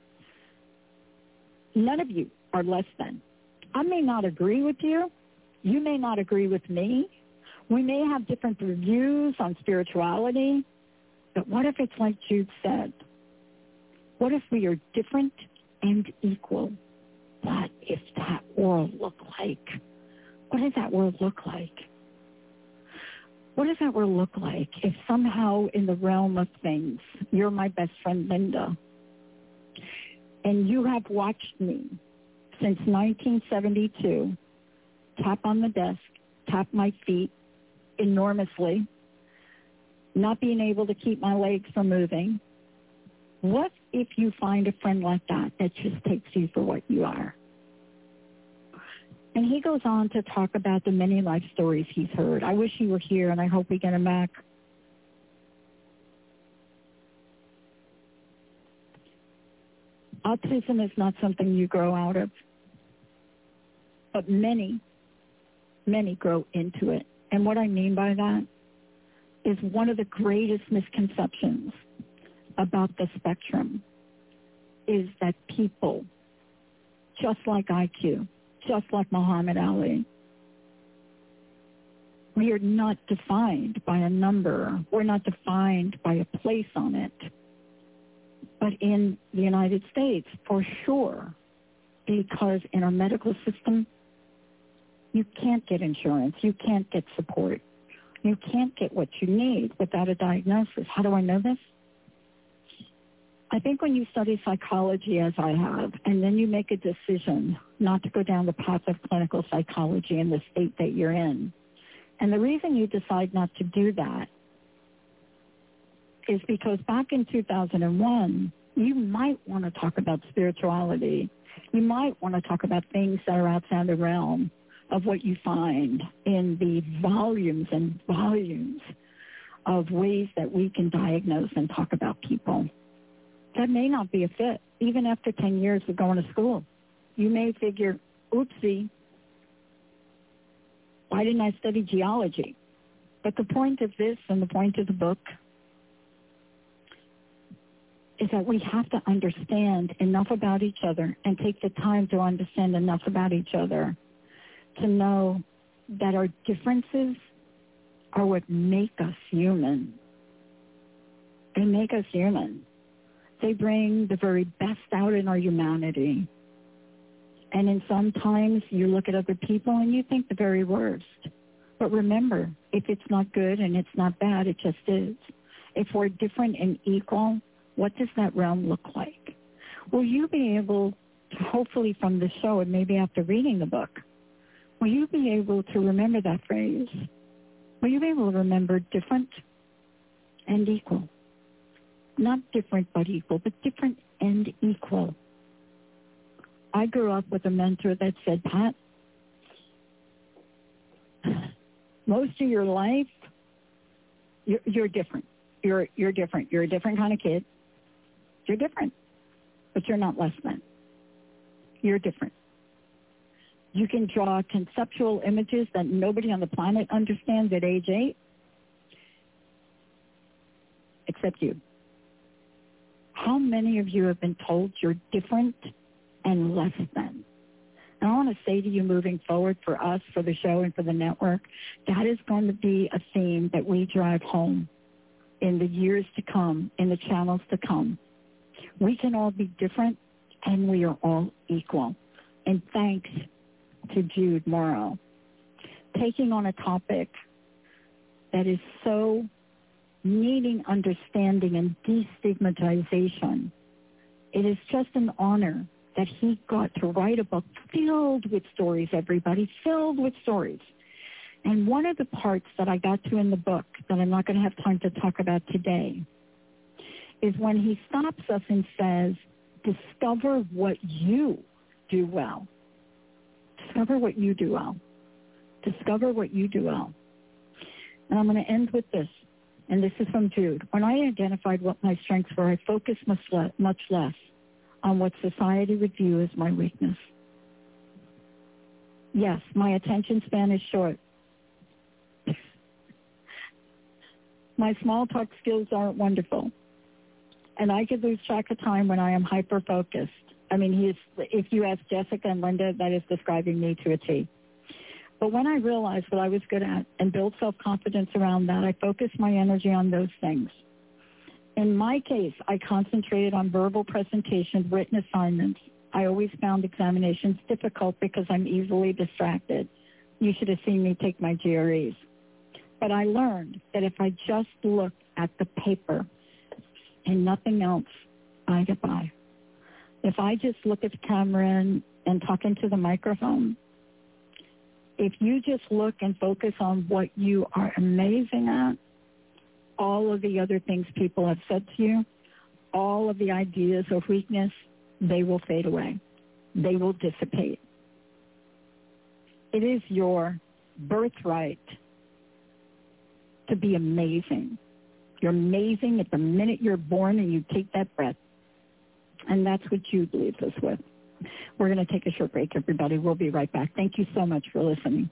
None of you are less than. I may not agree with you. You may not agree with me. We may have different views on spirituality, but what if it's like Jude said? What if we are different and equal? What if that world looked like? What does that world look like? What does that world look like if somehow in the realm of things, you're my best friend, Linda, and you have watched me since nineteen seventy-two tap on the desk, tap my feet enormously, not being able to keep my legs from moving. What if you find a friend like that that just takes you for what you are? And he goes on to talk about the many life stories he's heard. I wish he were here, and I hope we get him back. Autism is not something you grow out of, but many, many grow into it. And what I mean by that is one of the greatest misconceptions about the spectrum is that people, just like I Q, just like Muhammad Ali, we are not defined by a number. We're not defined by a place on it. But in the United States, for sure, because in our medical system, you can't get insurance. You can't get support. You can't get what you need without a diagnosis. How do I know this? I think when you study psychology, as I have, and then you make a decision not to go down the path of clinical psychology in the state that you're in, and the reason you decide not to do that is because back in two thousand one, you might want to talk about spirituality. You might want to talk about things that are outside the realm of what you find in the volumes and volumes of ways that we can diagnose and talk about people. That may not be a fit, even after ten years of going to school. You may figure, oopsie, why didn't I study geology? But the point of this and the point of the book is that we have to understand enough about each other and take the time to understand enough about each other to know that our differences are what make us human. They make us human. They bring the very best out in our humanity. And in sometimes you look at other people and you think the very worst. But remember, if it's not good and it's not bad, it just is. If we're different and equal, what does that realm look like? Will you be able to, hopefully from the show and maybe after reading the book, will you be able to remember that phrase? Will you be able to remember different and equal? Not different but equal, but different and equal. I grew up with a mentor that said, Pat, most of your life, you're, you're different. You're, you're different. You're a different kind of kid. You're different, but you're not less than. You're different. You can draw conceptual images that nobody on the planet understands at age eight, except you. how many of you have been told you're different and less than? And I want to say to you moving forward for us, for the show and for the network, that is going to be a theme that we drive home in the years to come, in the channels to come. We can all be different, and we are all equal. And thanks to Jude Morrow, taking on a topic that is so needing understanding and destigmatization. It is just an honor that he got to write a book filled with stories, everybody, filled with stories. And one of the parts that I got to in the book that I'm not going to have time to talk about today is when he stops us and says, discover what you do well. Discover what you do well. Discover what you do well. And I'm going to end with this, and this is from Jude. When I identified what my strengths were, I focused much, le- much less on what society would view as my weakness. Yes, my attention span is short. My small talk skills aren't wonderful. And I could lose track of time when I am hyper-focused. I mean, he is, if you ask Jessica and Linda, that is describing me to a T. But when I realized what I was good at and built self-confidence around that, I focused my energy on those things. In my case, I concentrated on verbal presentations, written assignments. I always found examinations difficult because I'm easily distracted. You should have seen me take my G R Es. But I learned that if I just look at the paper and nothing else, I get by. If I just look at the camera and, and talk into the microphone, if you just look and focus on what you are amazing at, all of the other things people have said to you, all of the ideas of weakness, they will fade away. They will dissipate. It is your birthright to be amazing. You're amazing at the minute you're born and you take that breath. And that's what Jude leaves us with. We're going to take a short break, everybody. We'll be right back. Thank you so much for listening.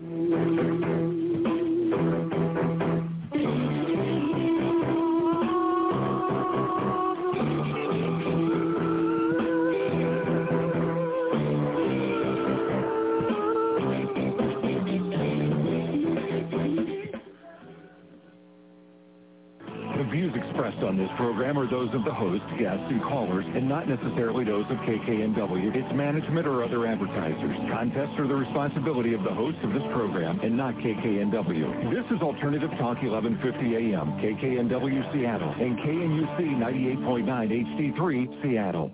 On this program are those of the host, guests, and callers, and not necessarily those of K K N W, its management, or other advertisers. Contests are the responsibility of the host of this program and not K K N W. This is Alternative Talk eleven fifty A M, K K N W Seattle, and K N U C ninety-eight point nine H D three Seattle.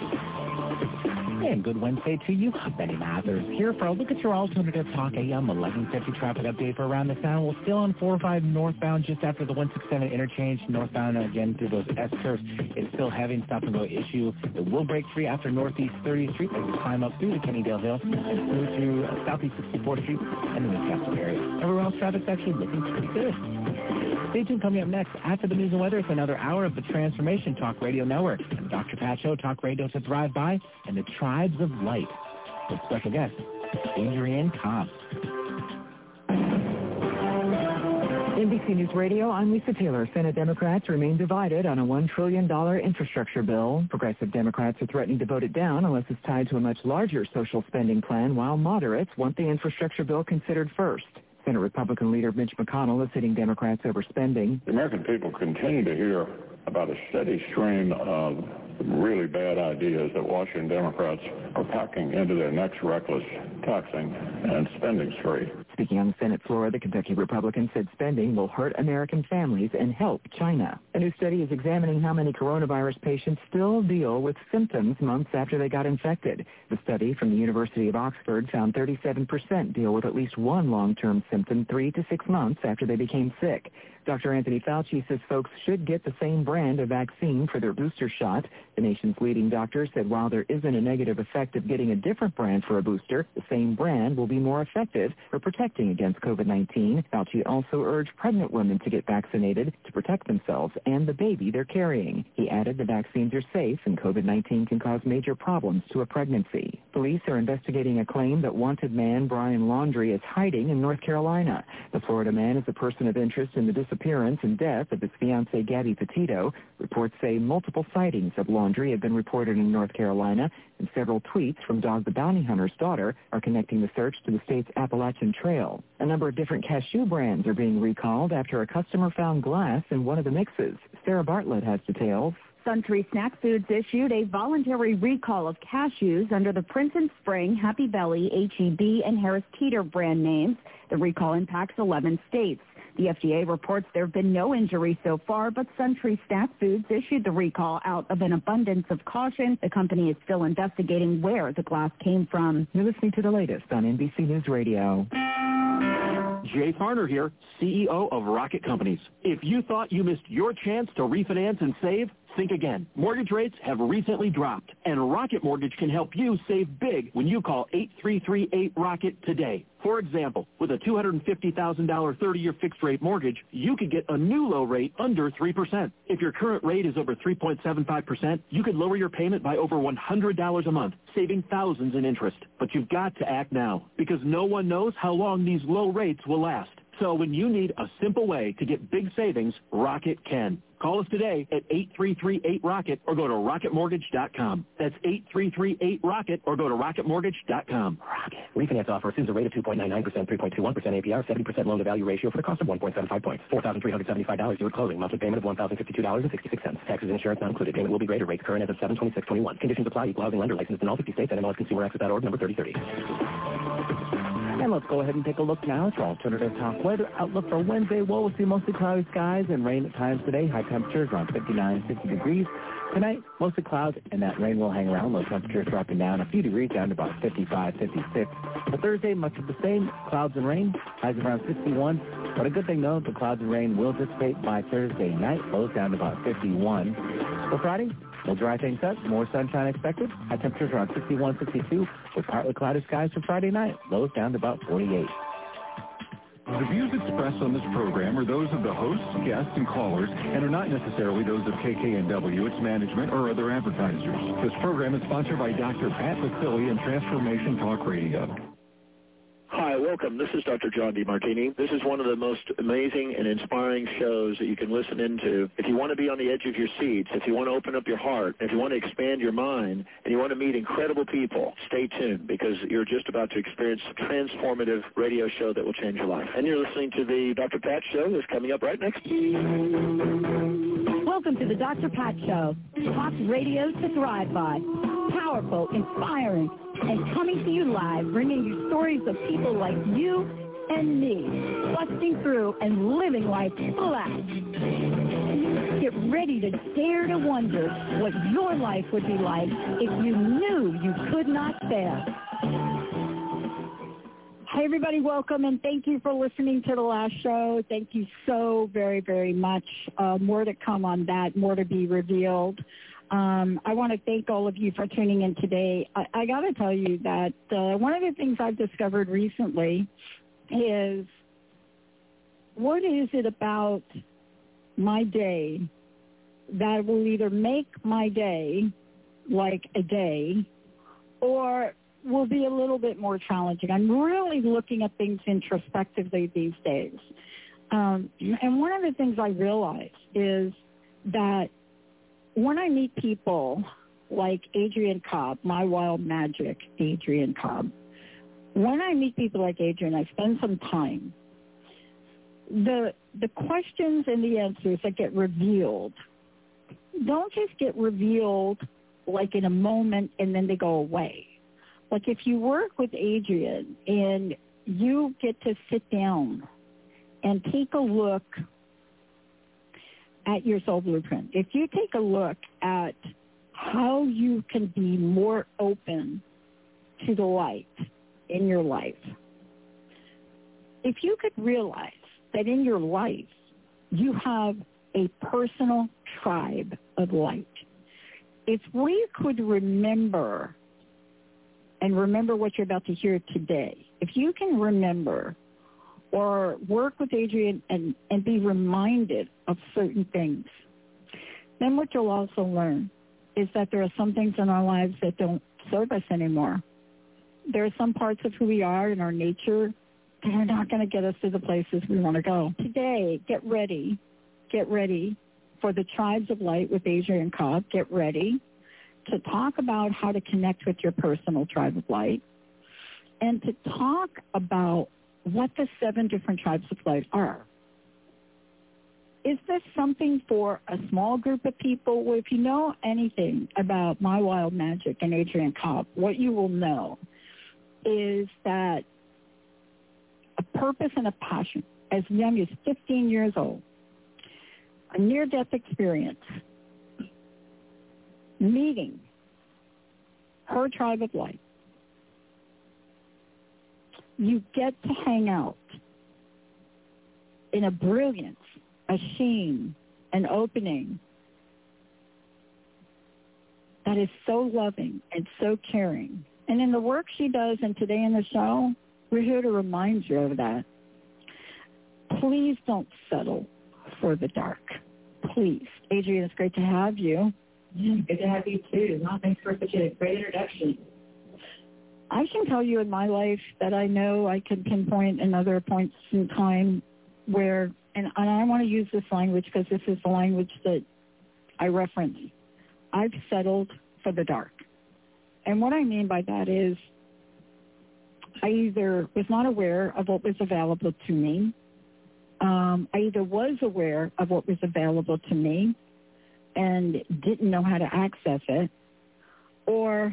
And good Wednesday to you. Benny Mathers here for a look at your Alternative Talk A M eleven fifty traffic update for around the town. We're still on four oh five northbound just after the one sixty-seven interchange. Northbound again through those S-curves. It's still having stop-and-go issue. It will break free after Northeast thirtieth Street as you climb up through the Kennydale Hill and through to uh, Southeast sixty-fourth Street and the Newcastle area. Everywhere else, traffic's actually looking pretty good. Stay tuned. Coming up next after the news and weather, it's another hour of the Transformation Talk Radio Network. And Doctor Pat Show, Talk Radio to Thrive By, and the Tribes of Light. With special guest, Adrienne Cobb. N B C News Radio, I'm Lisa Taylor. Senate Democrats remain divided on a one trillion dollars infrastructure bill. Progressive Democrats are threatening to vote it down unless it's tied to a much larger social spending plan, while moderates want the infrastructure bill considered first. Senate Republican leader Mitch McConnell is hitting Democrats over spending. The American people continue to hear about a steady stream of really bad ideas that Washington Democrats are packing into their next reckless taxing and spending spree. Speaking on the Senate floor, the Kentucky Republican said spending will hurt American families and help China. A new study is examining how many coronavirus patients still deal with symptoms months after they got infected. The study from the University of Oxford found thirty-seven percent deal with at least one long-term symptom three to six months after they became sick. Doctor Anthony Fauci says folks should get the same brand of vaccine for their booster shot. The nation's leading doctor said while there isn't a negative effect of getting a different brand for a booster, the same brand will be more effective for protecting against COVID nineteen. Fauci also urged pregnant women to get vaccinated to protect themselves and the baby they're carrying. He added the vaccines are safe and COVID nineteen can cause major problems to a pregnancy. Police are investigating a claim that wanted man Brian Laundrie is hiding in North Carolina. The Florida man is a person of interest in the disappearance and death of his fiancée Gabby Petito. Reports say multiple sightings of Laundrie have been reported in North Carolina, and several tweets from Dog the Bounty Hunter's daughter are connecting the search to the state's Appalachian Trail. A number of different cashew brands are being recalled after a customer found glass in one of the mixes. Sarah Bartlett has details. Suntree Snack Foods issued a voluntary recall of cashews under the Prince and Spring, Happy Belly, H E B, and Harris Teeter brand names. The recall impacts eleven states. The F D A reports there have been no injuries so far, but Suntree Snack Foods issued the recall out of an abundance of caution. The company is still investigating where the glass came from. You're listening to the latest on N B C News Radio. Jay Farner here, C E O of Rocket Companies. If you thought you missed your chance to refinance and save, think again. Mortgage rates have recently dropped, and Rocket Mortgage can help you save big when you call eight three three eight ROCKET today. For example, with a two hundred fifty thousand dollars thirty-year fixed-rate mortgage, you could get a new low rate under three percent. If your current rate is over three point seven five percent, you could lower your payment by over one hundred dollars a month, saving thousands in interest. But you've got to act now, because no one knows how long these low rates will last. So when you need a simple way to get big savings, Rocket can. Call us today at eight three three eight ROCKET or go to rocket mortgage dot com. That's eight three three eight ROCKET or go to rocket mortgage dot com. Rocket. Refinance offer assumes a rate of two point nine nine percent, three point two one percent A P R, seventy percent loan-to-value ratio for the cost of one point seven five points. four thousand three hundred seventy-five dollars due at closing. Monthly payment of one thousand fifty-two dollars and sixty-six cents. Taxes and insurance not included. Payment will be greater. Rates current as of seven twenty-six twenty-one. Conditions apply. Equal housing lender licensed in all fifty states and M L S Consumer Access dot org, number thirty thirty. And let's go ahead and take a look now at your alternative top weather outlook for Wednesday. Well, we'll see mostly cloudy skies and rain at times today. High temperatures around fifty-nine, fifty degrees. Tonight, mostly clouds, and that rain will hang around. Low temperatures dropping down a few degrees down to about fifty-five, fifty-six. For Thursday, much of the same. Clouds and rain. Highs around sixty-one. But a good thing, though, the clouds and rain will dissipate by Thursday night. Lows down to about fifty-one. For Friday, we'll dry things up. More sunshine expected. High temperatures around sixty-one, sixty-two. With partly cloudy skies for Friday night. Lows down to about forty-eight. The views expressed on this program are those of the hosts, guests, and callers, and are not necessarily those of K K N W, its management, or other advertisers. This program is sponsored by Doctor Pat Vasili and Transformation Talk Radio. Hi, welcome. This is Doctor John DeMartini. This is one of the most amazing and inspiring shows that you can listen into. If you want to be on the edge of your seats, if you want to open up your heart, if you want to expand your mind, and you want to meet incredible people, stay tuned, because you're just about to experience a transformative radio show that will change your life. And you're listening to the Doctor Pat Show that's coming up right next. Welcome to the Doctor Pat Show. Talk radio to thrive by. Powerful, inspiring, and coming to you live, bringing you stories of people like you and me, busting through and living life full out. Get ready to dare to wonder what your life would be like if you knew you could not fail. Hey, everybody, welcome, and thank you for listening to the last show. Thank you so very, very much. Uh, more to come on that, more to be revealed. Um, I want to thank all of you for tuning in today. I, I got to tell you that uh, one of the things I've discovered recently is what is it about my day that will either make my day like a day or will be a little bit more challenging. I'm really looking at things introspectively these days. Um, and one of the things I realize is that when I meet people like Adrienne Cobb, my wild magic Adrienne Cobb, when I meet people like Adrienne, I spend some time. The the questions and the answers that get revealed don't just get revealed like in a moment and then they go away. Like if you work with Adrienne and you get to sit down and take a look at your soul blueprint, if you take a look at how you can be more open to the light in your life, if you could realize that in your life you have a personal tribe of light, if we could remember and remember what you're about to hear today, if you can remember or work with Adrienne and, and be reminded of certain things, then what you'll also learn is that there are some things in our lives that don't serve us anymore. there are some parts of who we are in our nature that are not going to get us to the places we want to go. Today, get ready. Get ready for the Tribes of Light with Adrienne Cobb. Get ready to talk about how to connect with your personal tribe of light and to talk about what the seven different tribes of light are. Is this something for a small group of people? Well, if you know anything about My Wild Magic and Adrienne Cobb, what you will know is that a purpose and a passion as young as fifteen years old, a near-death experience, meeting her tribe of light. You get to hang out in a brilliance, a sheen, an opening that is so loving and so caring. And in the work she does and today in the show, we're here to remind you of that. Please don't settle for the dark. Please. Adrienne, it's great to have you. Yeah, good to have you too. Well, thanks for such a great introduction. I can tell you in my life that I know I can pinpoint in other points in time where, and, and I want to use this language because this is the language that I reference. I've settled for the dark. And what I mean by that is I either was not aware of what was available to me. Um, I either was aware of what was available to me and didn't know how to access it, or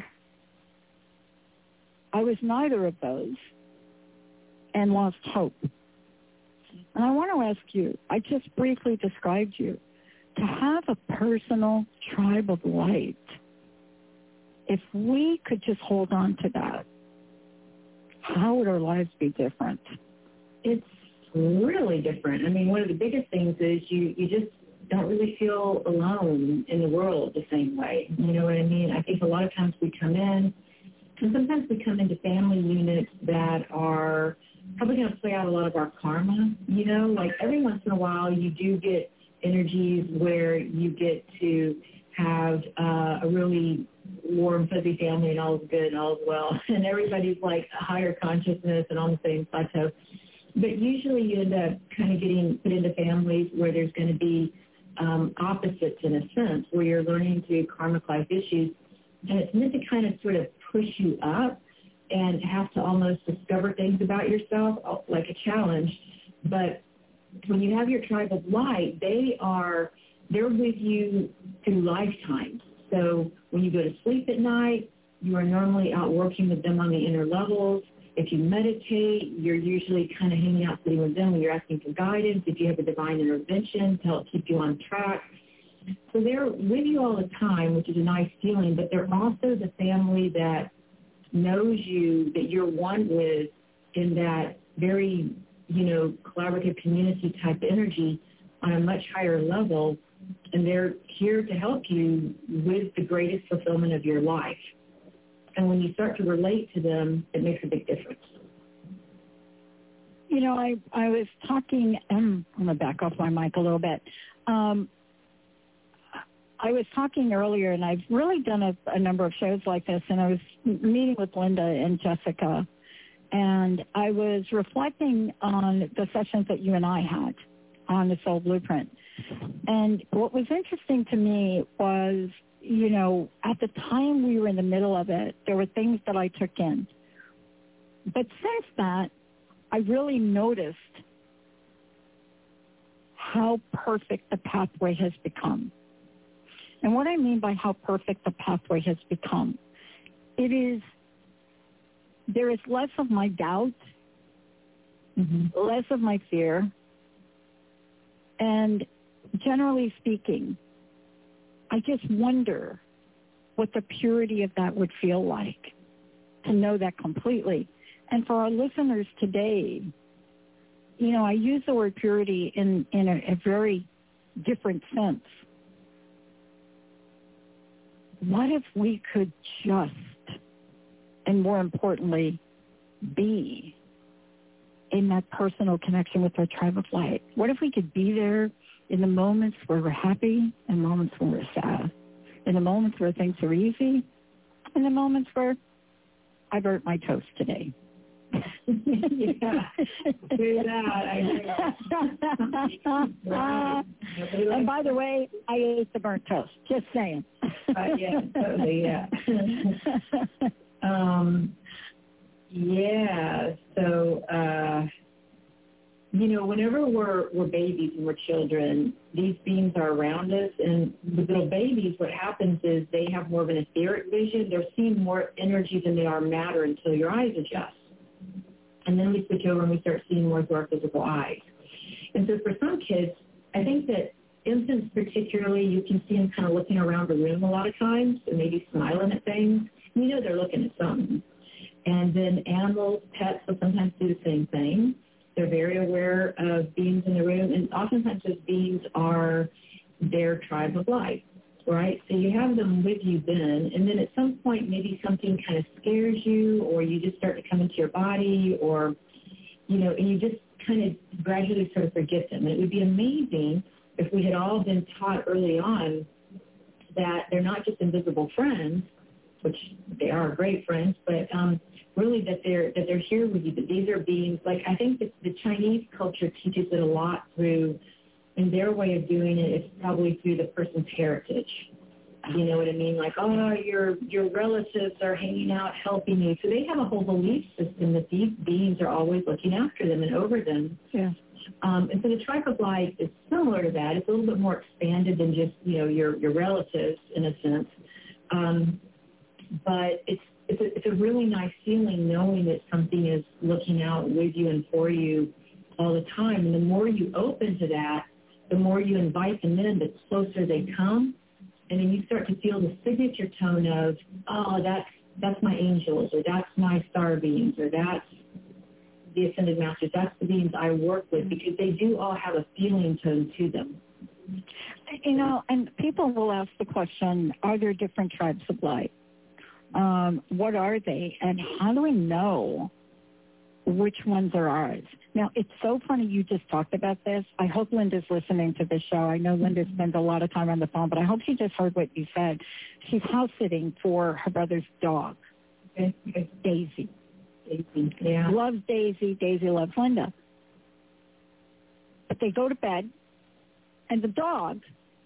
I was neither of those and lost hope. And I want to ask you, I just briefly described you, to have a personal tribe of light, if we could just hold on to that, how would our lives be different? It's really different. I mean, one of the biggest things is you, you just don't really feel alone in the world the same way. You know what I mean? I think a lot of times we come in, and sometimes we come into family units that are probably going to play out a lot of our karma, you know? Like every once in a while you do get energies where you get to have uh, a really warm, fuzzy family and all is good and all is well. And everybody's like a higher consciousness and on the same plateau. But usually you end up kind of getting put into families where there's going to be um, opposites in a sense, where you're learning to karmic life issues. And it's meant to kind of sort of push you up and have to almost discover things about yourself, like a challenge. But when you have your tribe of light, they are, they're with you through lifetimes. So when you go to sleep at night, you are normally out working with them on the inner levels. If you meditate, you're usually kind of hanging out sitting with them when you're asking for guidance, if you have a divine intervention to help keep you on track. So they're with you all the time, which is a nice feeling, but they're also the family that knows you, that you're one with in that very, you know, collaborative community type energy on a much higher level, and they're here to help you with the greatest fulfillment of your life. And when you start to relate to them, it makes a big difference. You know, I, I was talking, um, I'm going to back off my mic a little bit. Um, I was talking earlier, and I've really done a, a number of shows like this, and I was meeting with Linda and Jessica, and I was reflecting on the sessions that you and I had on the Soul Blueprint. And what was interesting to me was, you know, at the time we were in the middle of it, there were things that I took in. But since that, I really noticed how perfect the pathway has become. And what I mean by how perfect the pathway has become, it is, there is less of my doubt, mm-hmm. less of my fear, and generally speaking, I just wonder what the purity of that would feel like, to know that completely. And for our listeners today, you know, I use the word purity in, in a, a very different sense. What if we could just, and more importantly, be in that personal connection with our tribe of light? What if we could be there in the moments where we're happy and moments when we're sad, in the moments where things are easy, in the moments where I burnt my toast today. yeah, do that. I uh, and by the way, I ate the burnt toast. Just saying. uh, yeah, totally. Yeah. um, yeah. So, uh, you know, whenever we're we're babies and we're children, these beings are around us. And with little babies, what happens is they have more of an etheric vision. They're seeing more energy than they are matter until your eyes adjust. And then we switch over and we start seeing more through our physical eyes. And so for some kids, I think that infants particularly, you can see them kind of looking around the room a lot of times and maybe smiling at things. You know they're looking at something. And then animals, pets will sometimes do the same thing. They're very aware of beings in the room, and oftentimes those beings are their tribe of life, right? So you have them with you then, and then at some point maybe something kind of scares you, or you just start to come into your body, or, you know, and you just kind of gradually sort of forget them. And it would be amazing if we had all been taught early on that they're not just invisible friends, which they are great friends, but um, really that they're that they're here with you. That these are beings, like I think that the Chinese culture teaches it a lot through, in their way of doing it, it's probably through the person's heritage. You know what I mean? Like, oh, your your relatives are hanging out, helping you. So they have a whole belief system that these beings are always looking after them and over them. Yeah. Um, and so the tribe of life is similar to that. It's a little bit more expanded than just, you know, your your relatives in a sense. Um, but it's it's a, it's a really nice feeling knowing that something is looking out with you and for you all the time. And the more you open to that, the more you invite them in, the closer they come. And then you start to feel the signature tone of, oh, that's that's my angels, or that's my star beings, or that's the ascended masters. That's the beings I work with, because they do all have a feeling tone to them. You know, and people will ask the question, are there different tribes of light? Um, what are they, and how do we know which ones are ours? Now, it's so funny you just talked about this. I hope Linda's listening to this show. I know Linda spends a lot of time on the phone, but I hope she just heard what you said. She's house-sitting for her brother's dog, okay. Daisy. Daisy, yeah. Loves Daisy. Daisy loves Linda. But they go to bed, and the dog,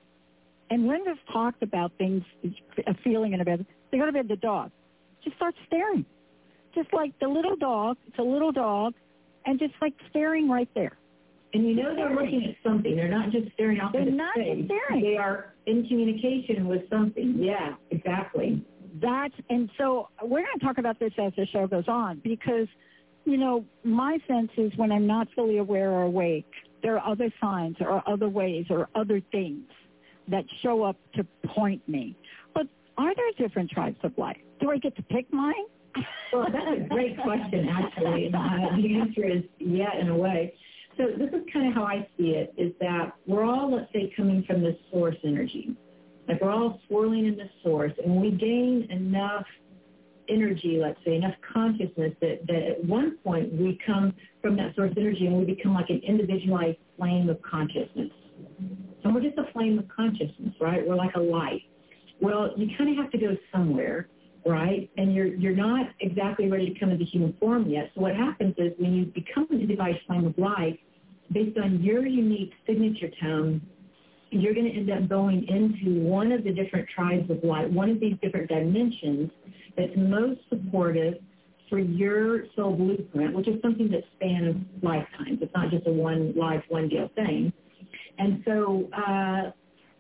and Linda's talked about things, a feeling in a bed. They go to bed, the dog just starts staring. Just like the little dog, it's a little dog, and just like staring right there. And you know they're looking at something. They're not just staring off They're into not space. just staring. They are in communication with something. Yeah, exactly. That's, and so we're going to talk about this as the show goes on, because, you know, my sense is when I'm not fully aware or awake, there are other signs or other ways or other things that show up to point me. But are there different tribes of life? Do I get to pick mine? Well, that's a great question, actually. And uh, the answer is yeah, in a way. So this is kind of how I see it, is that we're all, let's say, coming from this source energy. Like we're all swirling in the source, and we gain enough energy, let's say, enough consciousness that, that at one point we come from that source energy and we become like an individualized flame of consciousness. And we're just a flame of consciousness, right? We're like a light. Well, you kind of have to go somewhere, right? And you're you're not exactly ready to come into human form yet. So what happens is when you become an individualized flame of light, based on your unique signature tone, you're going to end up going into one of the different tribes of light, one of these different dimensions that's most supportive for your soul blueprint, which is something that spans lifetimes. It's not just a one life, one deal thing. And so uh,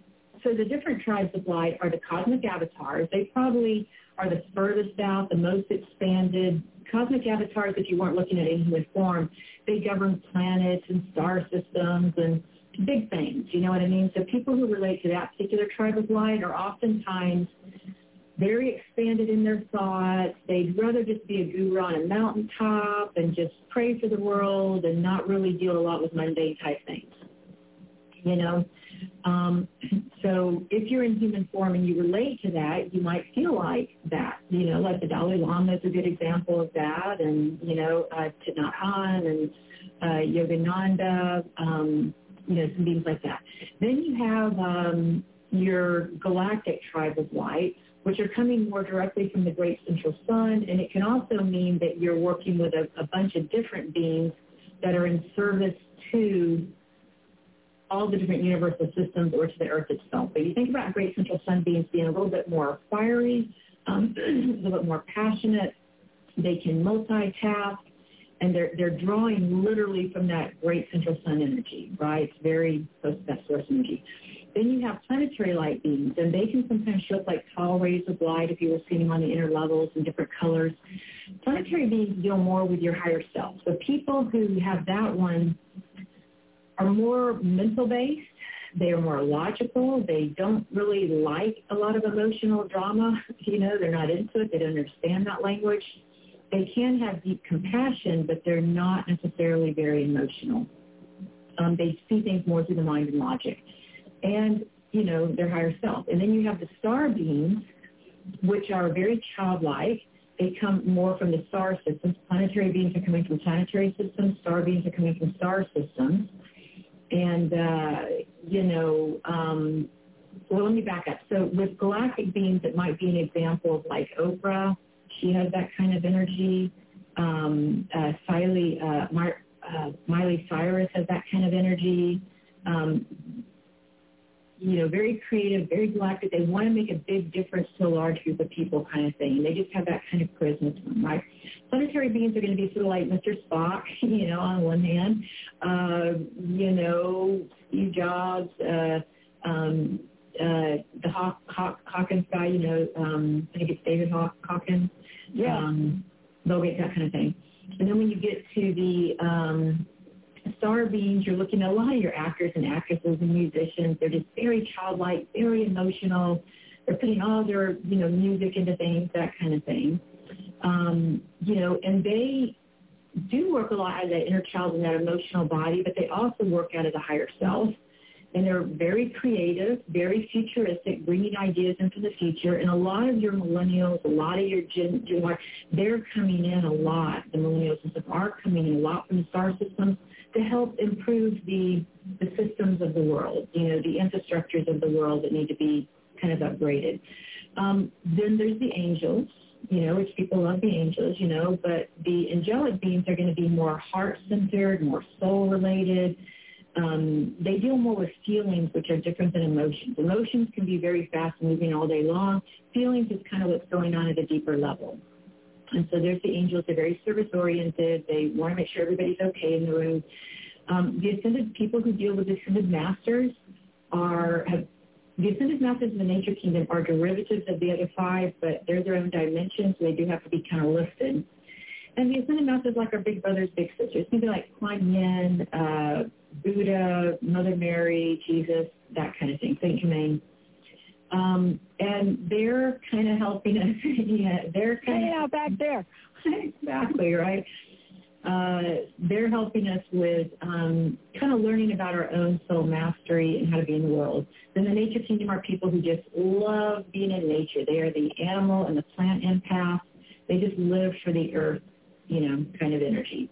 so the different tribes of light are the cosmic avatars. They probably are the furthest out, the most expanded. Cosmic avatars, if you weren't looking at it in human form, they govern planets and star systems and big things, you know what I mean? So people who relate to that particular tribe of light are oftentimes very expanded in their thoughts. They'd rather just be a guru on a mountaintop and just pray for the world and not really deal a lot with mundane type things, you know? Um, so if you're in human form and you relate to that, you might feel like that, you know, like the Dalai Lama is a good example of that, and, you know, uh, Thich Nhat Hanh and uh, Yogananda, um, you know, some things like that. Then you have um, your galactic tribe of light, which are coming more directly from the great central sun. And it can also mean that you're working with a, a bunch of different beings that are in service to all the different universal systems or to the earth itself. But you think about great central sun beings being a little bit more fiery, um, a little bit more passionate. They can multitask, and they're, they're drawing literally from that great central sun energy, right? It's very close to that source energy. Then you have planetary light beings, and they can sometimes show up like tall rays of light if you were seeing them on the inner levels in different colors. Planetary beings deal more with your higher self. So people who have that one are more mental-based. They are more logical. They don't really like a lot of emotional drama. You know, they're not into it. They don't understand that language. They can have deep compassion, but they're not necessarily very emotional. Um, they see things more through the mind and logic. And, you know, their higher self. And then you have the star beings, which are very childlike. They come more from the star systems. Planetary beings are coming from planetary systems. Star beings are coming from star systems. And, uh, you know, um, well, let me back up. So with galactic beings, it might be an example of like Oprah. She has that kind of energy. Um, uh, Miley, uh, Mar- uh, Miley Cyrus has that kind of energy. Um, you know, very creative, very galactic. They want to make a big difference to a large group of people kind of thing. They just have that kind of charisma to them, right? Planetary beings are going to be sort of like Mister Spock, you know, on one hand. Uh, you know, Steve Jobs, uh, um, uh, the Haw- Haw- Hawkins guy, you know, um, I think it's David Haw- Hawkins. Yeah. Um, they'll get that kind of thing. And then when you get to the um, star beings, you're looking at a lot of your actors and actresses and musicians. They're just very childlike, very emotional. They're putting all their, you know, music into things, that kind of thing. Um, you know, and they do work a lot out of that inner child and that emotional body, but they also work out of the higher self. And they're very creative, very futuristic, bringing ideas into the future. And a lot of your millennials, a lot of your Gen, Gen Y, they're coming in a lot. The millennials and stuff are coming in a lot from the star systems to help improve the the systems of the world, you know, the infrastructures of the world that need to be kind of upgraded. Um, then there's the angels, you know, which people love the angels, you know, but the angelic beings are going to be more heart-centered, more soul-related. Um, they deal more with feelings, which are different than emotions. Emotions can be very fast-moving all day long. Feelings is kind of what's going on at a deeper level. And so there's the angels. They're very service-oriented. They want to make sure everybody's okay in the room. Um, the ascended people who deal with the ascended masters are have, the ascended masters in the nature kingdom are derivatives of the other five, but they're their own dimensions, so they do have to be kind of lifted. And the ascended masters like our big brothers, big sisters. Maybe like Kuan Yin, uh, Buddha, Mother Mary, Jesus, that kind of thing, Saint Germain. Um, and they're kind of helping us. yeah, they're kind Hanging of out back there. exactly right. Uh, they're helping us with um, kind of learning about our own soul mastery and how to be in the world. Then the nature kingdom are people who just love being in nature. They are the animal and the plant empath. They just live for the earth, you know, kind of energy.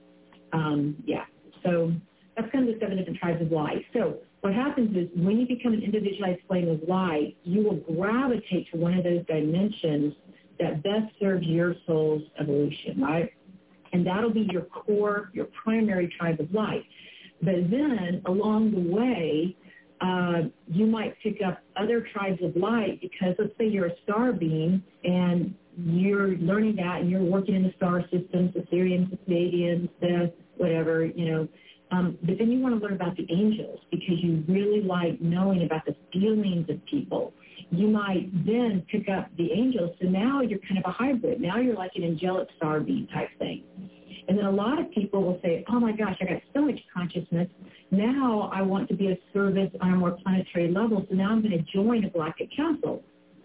Um, yeah. So that's kind of the seven different tribes of light. So what happens is when you become an individualized flame of light, you will gravitate to one of those dimensions that best serves your soul's evolution, right? And that'll be your core, your primary tribe of light. But then along the way, uh, you might pick up other tribes of light because let's say you're a star being and you're learning that and you're working in the star systems, the Sirians, the Pleiadians, the whatever, you know, Um, but then you want to learn about the angels because you really like knowing about the feelings of people. You might then pick up the angels. So now you're kind of a hybrid. Now you're like an angelic star being type thing. And then a lot of people will say, oh, my gosh, I got so much consciousness. Now I want to be of service on a more planetary level. So now I'm going to join a galactic council.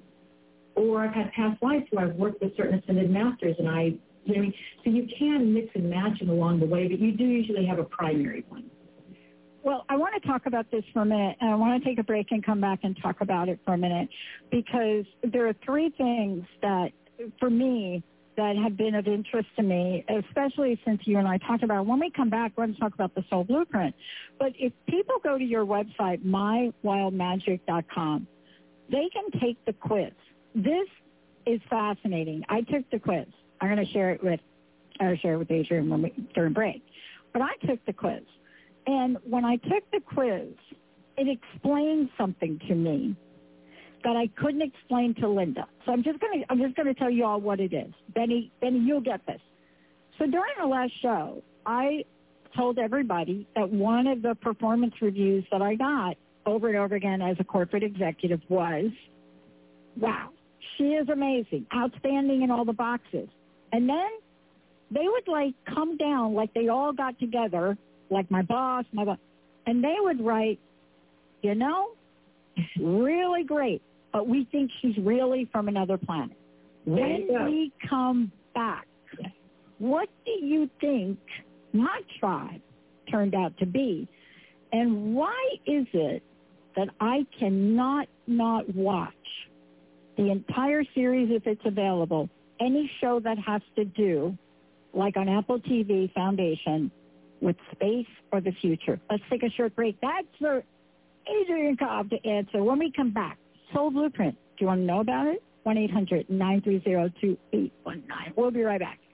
Or I've had past lives where I've worked with certain ascended masters and I You know, so you can mix and match them along the way, but you do usually have a primary one. Well, I want to talk about this for a minute, and I want to take a break and come back and talk about it for a minute, because there are three things that, for me, that have been of interest to me, especially since you and I talked about it. When we come back, we're going to talk about the Soul Blueprint. But if people go to your website, my wild magic dot com, they can take the quiz. this is fascinating. I took the quiz. I'm going to share it with, I'll share it with Adrian when we, during break. But I took the quiz. And when I took the quiz, it explained something to me that I couldn't explain to Linda. So I'm just going to I'm just going to tell you all what it is. Benny, Benny, you'll get this. So during the last show, I told everybody that one of the performance reviews that I got over and over again as a corporate executive was, wow, she is amazing, outstanding in all the boxes. And then they would like come down like they all got together, like my boss, my boss, and they would write, you know, really great, but we think she's really from another planet. When we come back, what do you think my tribe turned out to be? And why is it that I cannot not watch the entire series if it's available, any show that has to do, like on Apple T V Foundation, with space or the future? Let's take a short break. That's for Adrian Cobb to answer when we come back. Soul Blueprint. Do you want to know about it? one eight hundred nine three zero two eight one nine. We'll be right back.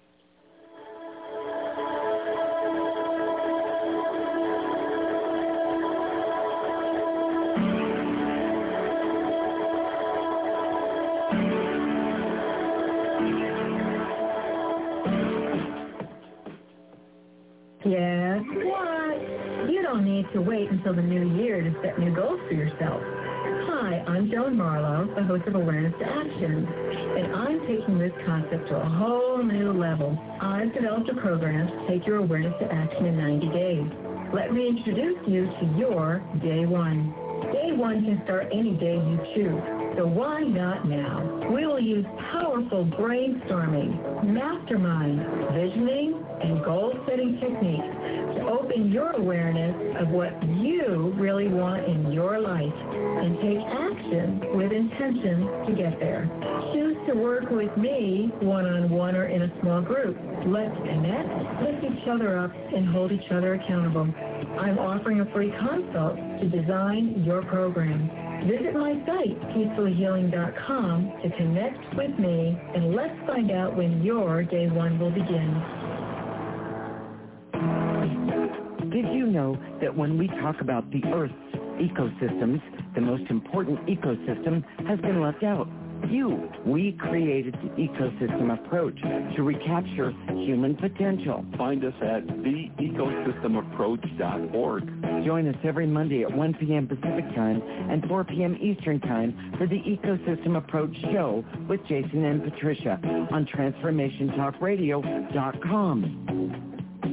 Guess what? You don't need to wait until the new year to set new goals for yourself. Hi, I'm Joan Marlowe, the host of Awareness to Action, and I'm taking this concept to a whole new level. I've developed a program to take your awareness to action in ninety days. Let me introduce you to your Day One. Day One can start any day you choose, so why not now? We will use powerful brainstorming, mastermind, visioning, and goal-setting techniques to open your awareness of what you really want in your life and take action with intention to get there. Choose to work with me one-on-one or in a small group. Let's connect, lift each other up, and hold each other accountable. I'm offering a free consult to design your program. Visit my site, peaceful healing dot com, to connect with me, and let's find out when your Day One will begin. Did you know that when we talk about the Earth's ecosystems, the most important ecosystem has been left out? You. We created the ecosystem approach to recapture human potential. Find us at the ecosystem approach dot org. Join us every Monday at one p.m. Pacific Time and four p.m. Eastern Time for the Ecosystem Approach Show with Jason and Patricia on transformation talk radio dot com.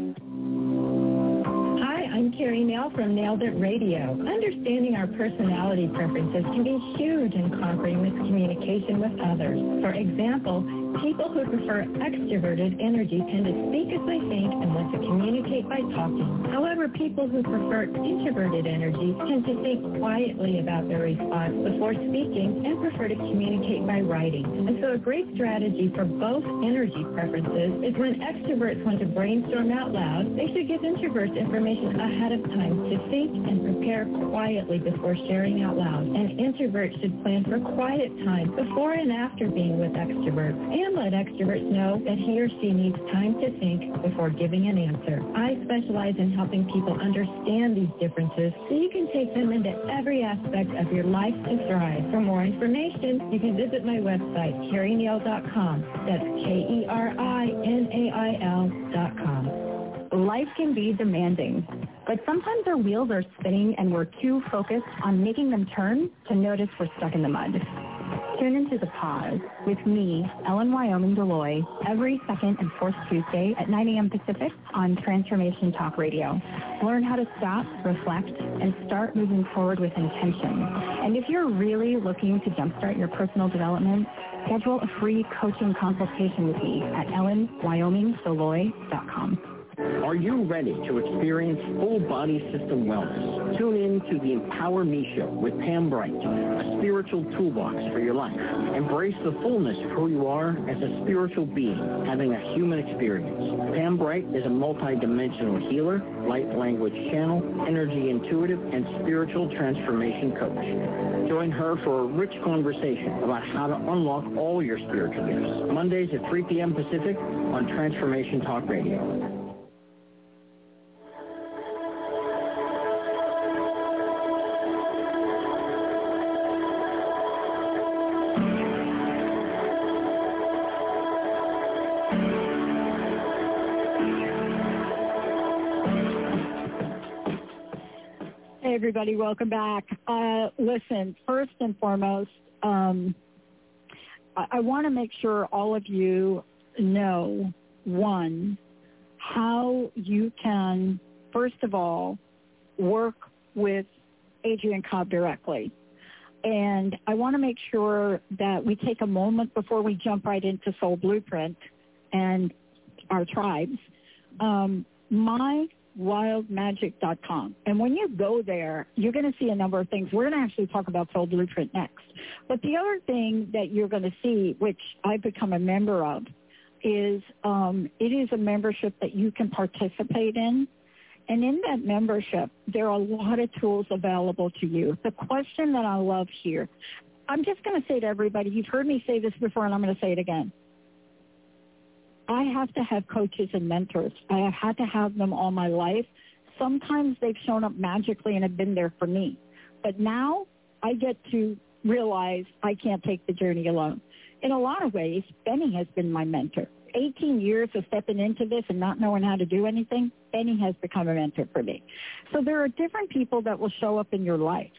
I'm Carrie Nail from Nailed It Radio. Understanding our personality preferences can be huge in conquering miscommunication with others. For example, people who prefer extroverted energy tend to speak as they think and want to communicate by talking. However, people who prefer introverted energy tend to think quietly about their response before speaking and prefer to communicate by writing. And so a great strategy for both energy preferences is when extroverts want to brainstorm out loud, they should give introverts information ahead of time to think and prepare quietly before sharing out loud. And introverts should plan for quiet time before and after being with extroverts, and let extroverts know that he or she needs time to think before giving an answer. I specialize in helping people understand these differences so you can take them into every aspect of your life to thrive. For more information, you can visit my website, Carrie Nail dot com. That's K E R I N A I L dot com. Life can be demanding, but sometimes our wheels are spinning and we're too focused on making them turn to notice we're stuck in the mud. Tune into The Pause with me, Ellen Wyoming Deloy, every second and fourth Tuesday at nine a.m. Pacific on Transformation Talk Radio. Learn how to stop, reflect, and start moving forward with intention. And if you're really looking to jumpstart your personal development, schedule a free coaching consultation with me at ellen wyoming deloy dot com. Are you ready to experience full body system wellness? Tune in to the Empower Me Show with Pam Bright, a spiritual toolbox for your life. Embrace the fullness of who you are as a spiritual being, having a human experience. Pam Bright is a multi-dimensional healer, light language channel, energy intuitive, and spiritual transformation coach. Join her for a rich conversation about how to unlock all your spiritual gifts. Mondays at three p.m. Pacific on Transformation Talk Radio. Hey, everybody, welcome back. Uh, listen, first and foremost, um, I, I want to make sure all of you know, one, how you can, first of all, work with Adrienne Cobb directly. And I want to make sure that we take a moment before we jump right into Soul Blueprint and our tribes. Um, my wild magic dot com. And when you go there, you're going to see a number of things. We're going to actually talk about Soul Blueprint next. But the other thing that you're going to see, which I've become a member of, is um, it is a membership that you can participate in. And in that membership, there are a lot of tools available to you. The question that I love here, I'm just going to say to everybody, you've heard me say this before, and I'm going to say it again. I have to have coaches and mentors. I have had to have them all my life. Sometimes they've shown up magically and have been there for me. But now I get to realize I can't take the journey alone. In a lot of ways, Benny has been my mentor. eighteen years of stepping into this and not knowing how to do anything, Benny has become a mentor for me. So there are different people that will show up in your life.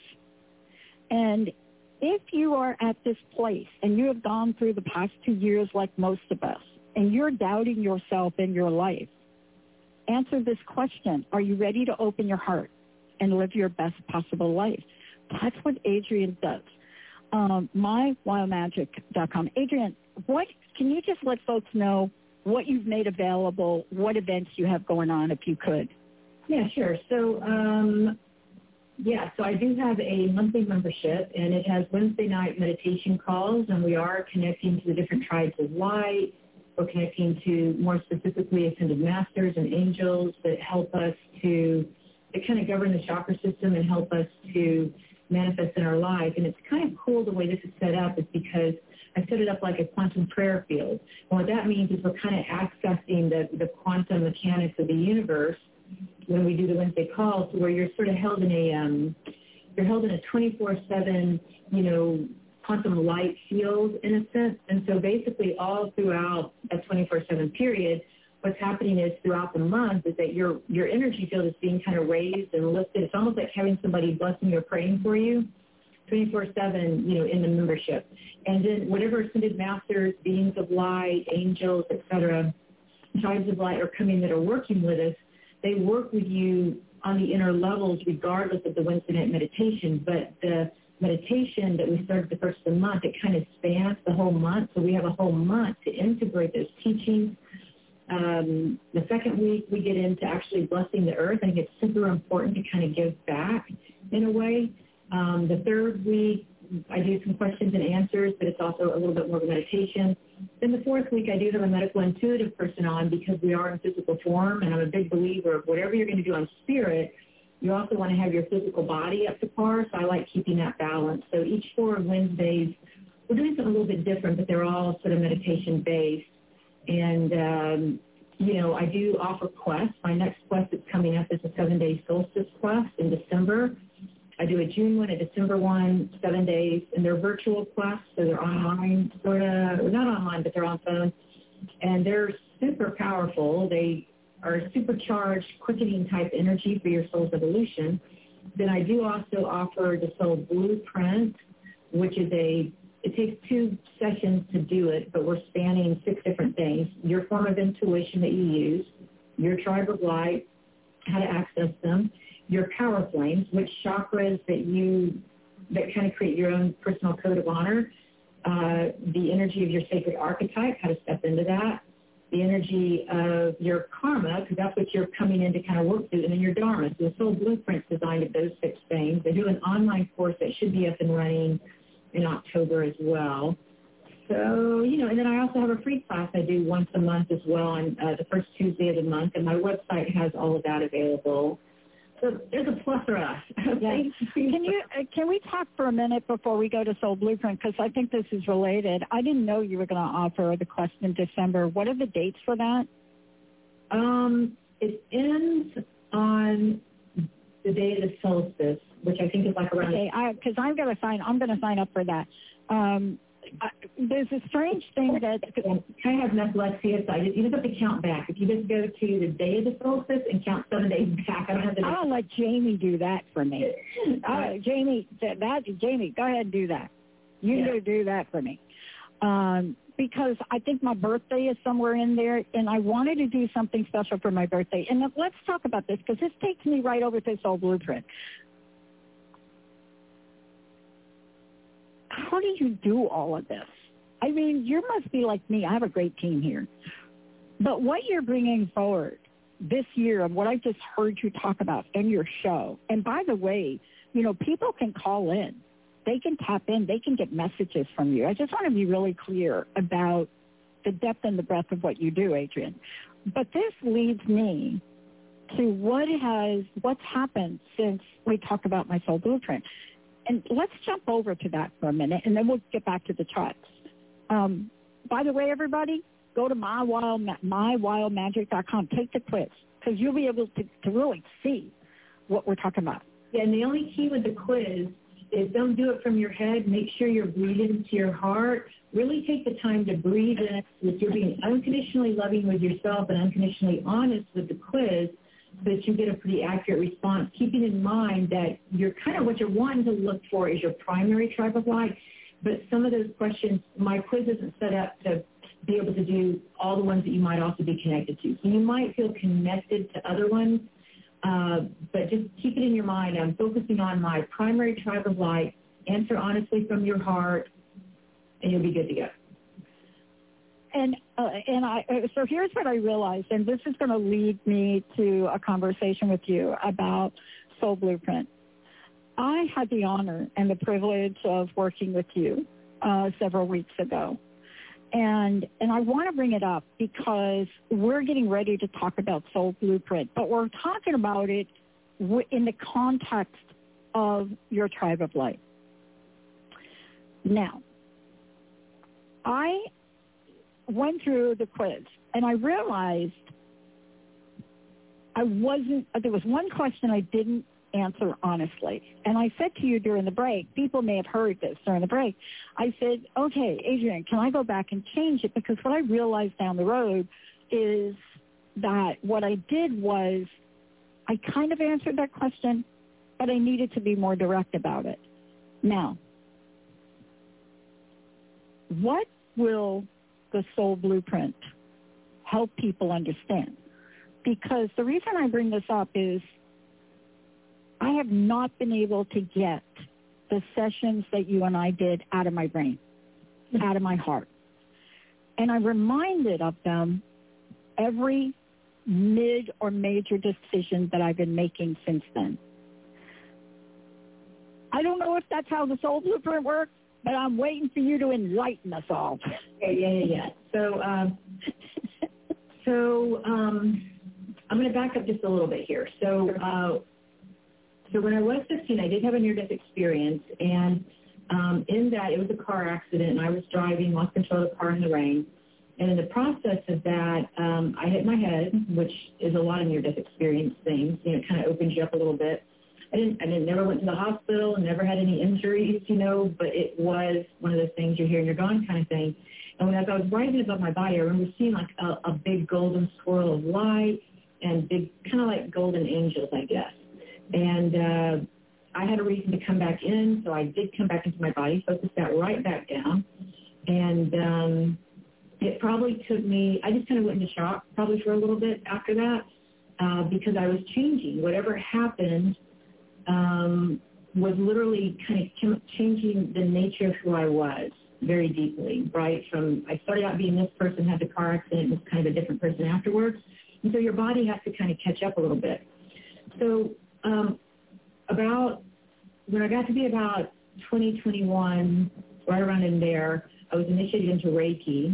And if you are at this place and you have gone through the past two years like most of us, and you're doubting yourself in your life, answer this question. Are you ready to open your heart and live your best possible life? That's what Adrienne does. Um, my wild magic dot com. Adrienne, what, can you just let folks know what you've made available, what events you have going on, if you could? Yeah, sure. So, um, yeah, so I do have a monthly membership, and it has Wednesday night meditation calls, and we are connecting to the different tribes of light. We're connecting to, more specifically, ascended masters and angels that help us to, that kind of govern the chakra system and help us to manifest in our life. And it's kind of cool the way this is set up is because I set it up like a quantum prayer field. And what that means is we're kind of accessing the, the quantum mechanics of the universe when we do the Wednesday calls, where you're sort of held in a, um, you're held in a twenty-four seven, you know, quantum light field in a sense. And so basically all throughout that twenty-four seven period, what's happening is throughout the month is that your your energy field is being kind of raised and lifted. It's almost like having somebody blessing or praying for you twenty-four seven, you know, in the membership. And then whatever ascended masters, beings of light, angels, et cetera, tribes of light are coming that are working with us, they work with you on the inner levels regardless of the Wednesday night meditation. But the meditation that we started the first of the month, it kind of spans the whole month. So we have a whole month to integrate those teachings. Um, the second week, we get into actually blessing the earth. I think it's super important to kind of give back in a way. Um, the third week, I do some questions and answers, but it's also a little bit more of a meditation. Then the fourth week, I do have a medical intuitive person on because we are in physical form, and I'm a big believer of whatever you're going to do on spirit, you also want to have your physical body up to par, so I like keeping that balance. So each four Wednesdays, we're doing something a little bit different, but they're all sort of meditation-based. And, um, you know, I do offer quests. My next quest that's coming up is a seven-day solstice quest in December. I do a June one, a December one, seven days, and they're virtual quests, so they're online, sort of, not online, but they're on phone. And they're super powerful. They are supercharged, quickening type energy for your soul's evolution. Then I do also offer the Soul Blueprint, which is a, it takes two sessions to do it, but we're spanning six different things. Your form of intuition that you use, your tribe of light, how to access them, your power flames, which chakras that you, that kind of create your own personal code of honor, uh, the energy of your sacred archetype, how to step into that, the energy of your karma, because that's what you're coming in to kind of work through, and then your dharma. So the Soul Blueprint's designed at those six things. They do an online course that should be up and running in October as well. So, you know, and then I also have a free class I do once a month as well on uh, the first Tuesday of the month, and my website has all of that available. So there's a plethora. Yeah. Can you uh, can we talk for a minute before we go to Soul Blueprint, because I think this is related. I didn't know you were going to offer the quest in December. What are the dates for that? Um, it ends on the day of the solstice, which I think is like around. Okay, because I'm going to sign. I'm going to sign up for that. Um, I, there's a strange thing that I have dyslexia, so I just, you just have to count back. If you just go to the day of the solstice and count seven days back, I don't have to. I'll let Jamie do that for me. uh, Jamie, that, that Jamie, go ahead and do that. You yeah. go do that for me, um, because I think my birthday is somewhere in there, and I wanted to do something special for my birthday. And let's talk about this, because this takes me right over to Soul Blueprint. How do you do all of this? I mean, you must be like me. I have a great team here. But what you're bringing forward this year and what I just heard you talk about in your show, and by the way, you know, people can call in. They can tap in. They can get messages from you. I just want to be really clear about the depth and the breadth of what you do, Adrienne. But this leads me to what has, what's happened since we talked about my Soul Blueprint. And let's jump over to that for a minute, and then we'll get back to the charts. Um, by the way, everybody, go to my wild my wild magic dot com. Take the quiz, because you'll be able to, to really see what we're talking about. Yeah, and the only key with the quiz is don't do it from your head. Make sure you're breathing to your heart. Really take the time to breathe in. If you're being unconditionally loving with yourself and unconditionally honest with the quiz, so that you get a pretty accurate response, keeping in mind that you're kind of what you're wanting to look for is your primary tribe of light. But some of those questions, my quiz isn't set up to be able to do all the ones that you might also be connected to. So you might feel connected to other ones, uh, but just keep it in your mind. I'm focusing on my primary tribe of light. Answer honestly from your heart, and you'll be good to go. And uh, and I so here's what I realized, and this is going to lead me to a conversation with you about Soul Blueprint. I had the honor and the privilege of working with you uh, several weeks ago, and and I want to bring it up because we're getting ready to talk about Soul Blueprint, but we're talking about it w- in the context of your tribe of light. Now, I went through the quiz, and I realized I wasn't, there was one question I didn't answer honestly. And I said to you during the break, people may have heard this during the break, I said, okay, Adrienne, can I go back and change it? Because what I realized down the road is that what I did was I kind of answered that question, but I needed to be more direct about it. Now, what will the Soul Blueprint help people understand? Because the reason I bring this up is I have not been able to get the sessions that you and I did out of my brain, out of my heart. And I'm reminded of them every mid or major decision that I've been making since then. I don't know if that's how the Soul Blueprint works, but I'm waiting for you to enlighten us all. Yeah, yeah, yeah. yeah. So, um, so um, I'm going to back up just a little bit here. So, uh, so when I was fifteen, I did have a near-death experience, and um, in that, it was a car accident, and I was driving, lost control of the car in the rain. And in the process of that, um, I hit my head, which is a lot of near-death experience things. You know, it kind of opens you up a little bit. I didn't, I didn't, never went to the hospital, never had any injuries, you know, but it was one of those things you're here and you're gone kind of thing. And when as I was rising above my body, I remember seeing like a, a big golden swirl of light and big, kind of like golden angels, I guess. And uh, I had a reason to come back in, so I did come back into my body, focused that right back down. And um, it probably took me, I just kind of went into shock probably for a little bit after that uh, because I was changing. Whatever happened um, was literally kind of changing the nature of who I was. very deeply, right? From I started out being this person, had the car accident, was kind of a different person afterwards. And so your body has to kind of catch up a little bit. So um, about when I got to be about twenty twenty-one, right around in there, I was initiated into Reiki.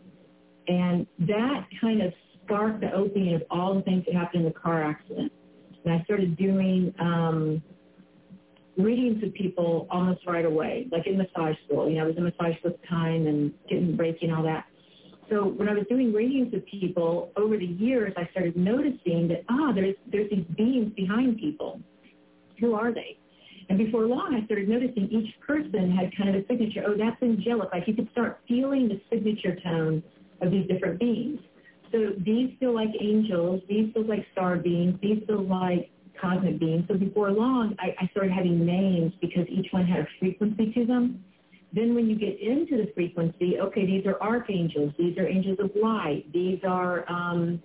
And that kind of sparked the opening of all the things that happened in the car accident. And I started doing um, readings with people almost right away, like in massage school. You know, I was in massage school at the time and getting Reiki and all that. So when I was doing readings with people, over the years, I started noticing that, ah, there's, there's these beings behind people. Who are they? And before long, I started noticing each person had kind of a signature. Oh, that's angelic. Like you could start feeling the signature tone of these different beings. So these feel like angels. These feel like star beings. These feel like cosmic beings. So before long, I, I started having names because each one had a frequency to them. Then when you get into the frequency, okay, these are archangels. These are angels of light. These are um,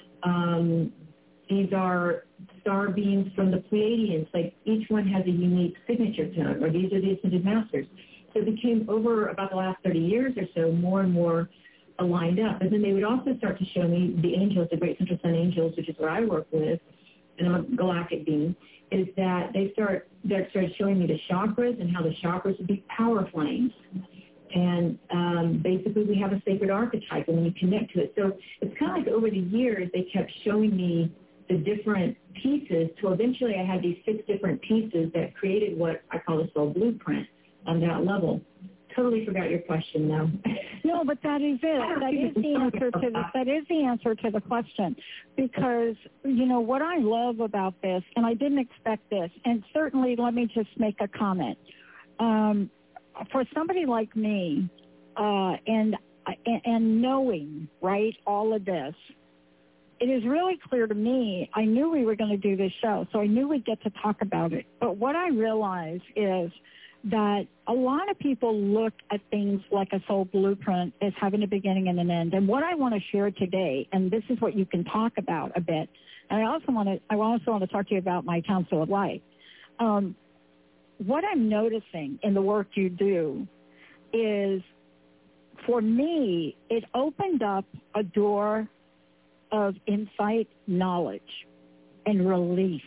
um, these are star beings from the Pleiadians. Like each one has a unique signature tone, or these are the ascended masters. So it became over about the last thirty years or so, more and more aligned up. And then they would also start to show me the angels, the Great Central Sun Angels, which is what I work with, and I'm a galactic being, is that they start they started showing me the chakras and how the chakras would be power flames. And um, basically we have a sacred archetype and when you connect to it. So it's kind of like over the years they kept showing me the different pieces till eventually I had these six different pieces that created what I call the soul blueprint on that level. Totally forgot your question now. No, but that is it. That is the answer to the, that is the answer to the question. Because, you know, what I love about this, and I didn't expect this, and certainly let me just make a comment. Um, for somebody like me, uh, and, and and knowing, right, all of this, it is really clear to me, I knew we were going to do this show, so I knew we'd get to talk about it. But what I realized is that a lot of people look at things like a soul blueprint as having a beginning and an end. And what I want to share today, and this is what you can talk about a bit, and I also want to I also want to talk to you about my Council of Light. Um, what I'm noticing in the work you do is, for me, it opened up a door of insight, knowledge, and relief.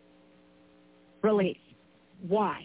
Relief. Why?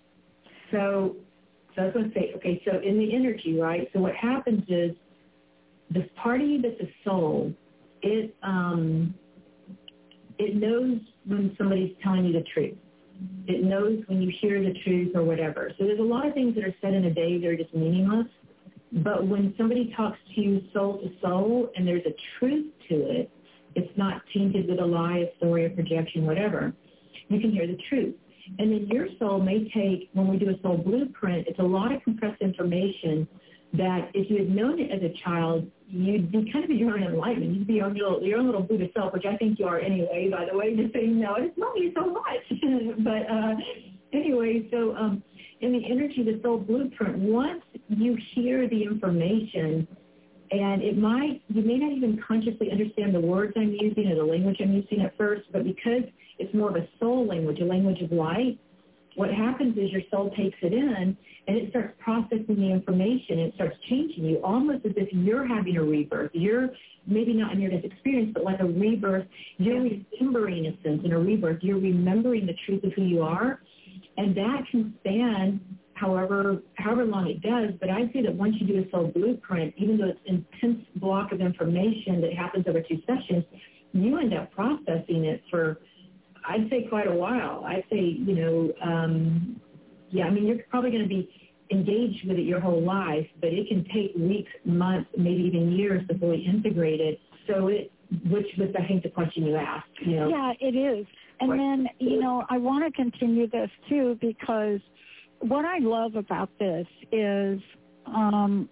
So, so I was going to say, okay, so in the energy, right, so what happens is this part of you that's a soul, it, um, it knows when somebody's telling you the truth. It knows when you hear the truth or whatever. So there's a lot of things that are said in a day that are just meaningless. But when somebody talks to you soul to soul and there's a truth to it, it's not tainted with a lie, a story, a projection, whatever, you can hear the truth. And then your soul may take, when we do a soul blueprint, it's a lot of compressed information that if you had known it as a child, you'd be kind of your own enlightenment. You'd be your own little, your own little Buddha self, which I think you are anyway, by the way, just saying, no, it's not you so much. but uh, anyway, so um, in the energy, the soul blueprint, once you hear the information, and it might, you may not even consciously understand the words I'm using or the language I'm using at first, but because it's more of a soul language, a language of light, what happens is your soul takes it in and it starts processing the information. It starts changing you almost as if you're having a rebirth. You're maybe not a near-death experience, but like a rebirth. You're remembering a sense in a rebirth. You're remembering the truth of who you are, and that can span however however long it does. But I say that once you do a soul blueprint, even though it's an intense block of information that happens over two sessions, you end up processing it for, I'd say, quite a while. I'd say, you know, um, yeah, I mean, you're probably going to be engaged with it your whole life, but it can take weeks, months, maybe even years to fully integrate it. So it, which was, I think, the question you asked, you know. Yeah, it is. And what? Then, you know, I want to continue this, too, because what I love about this is um,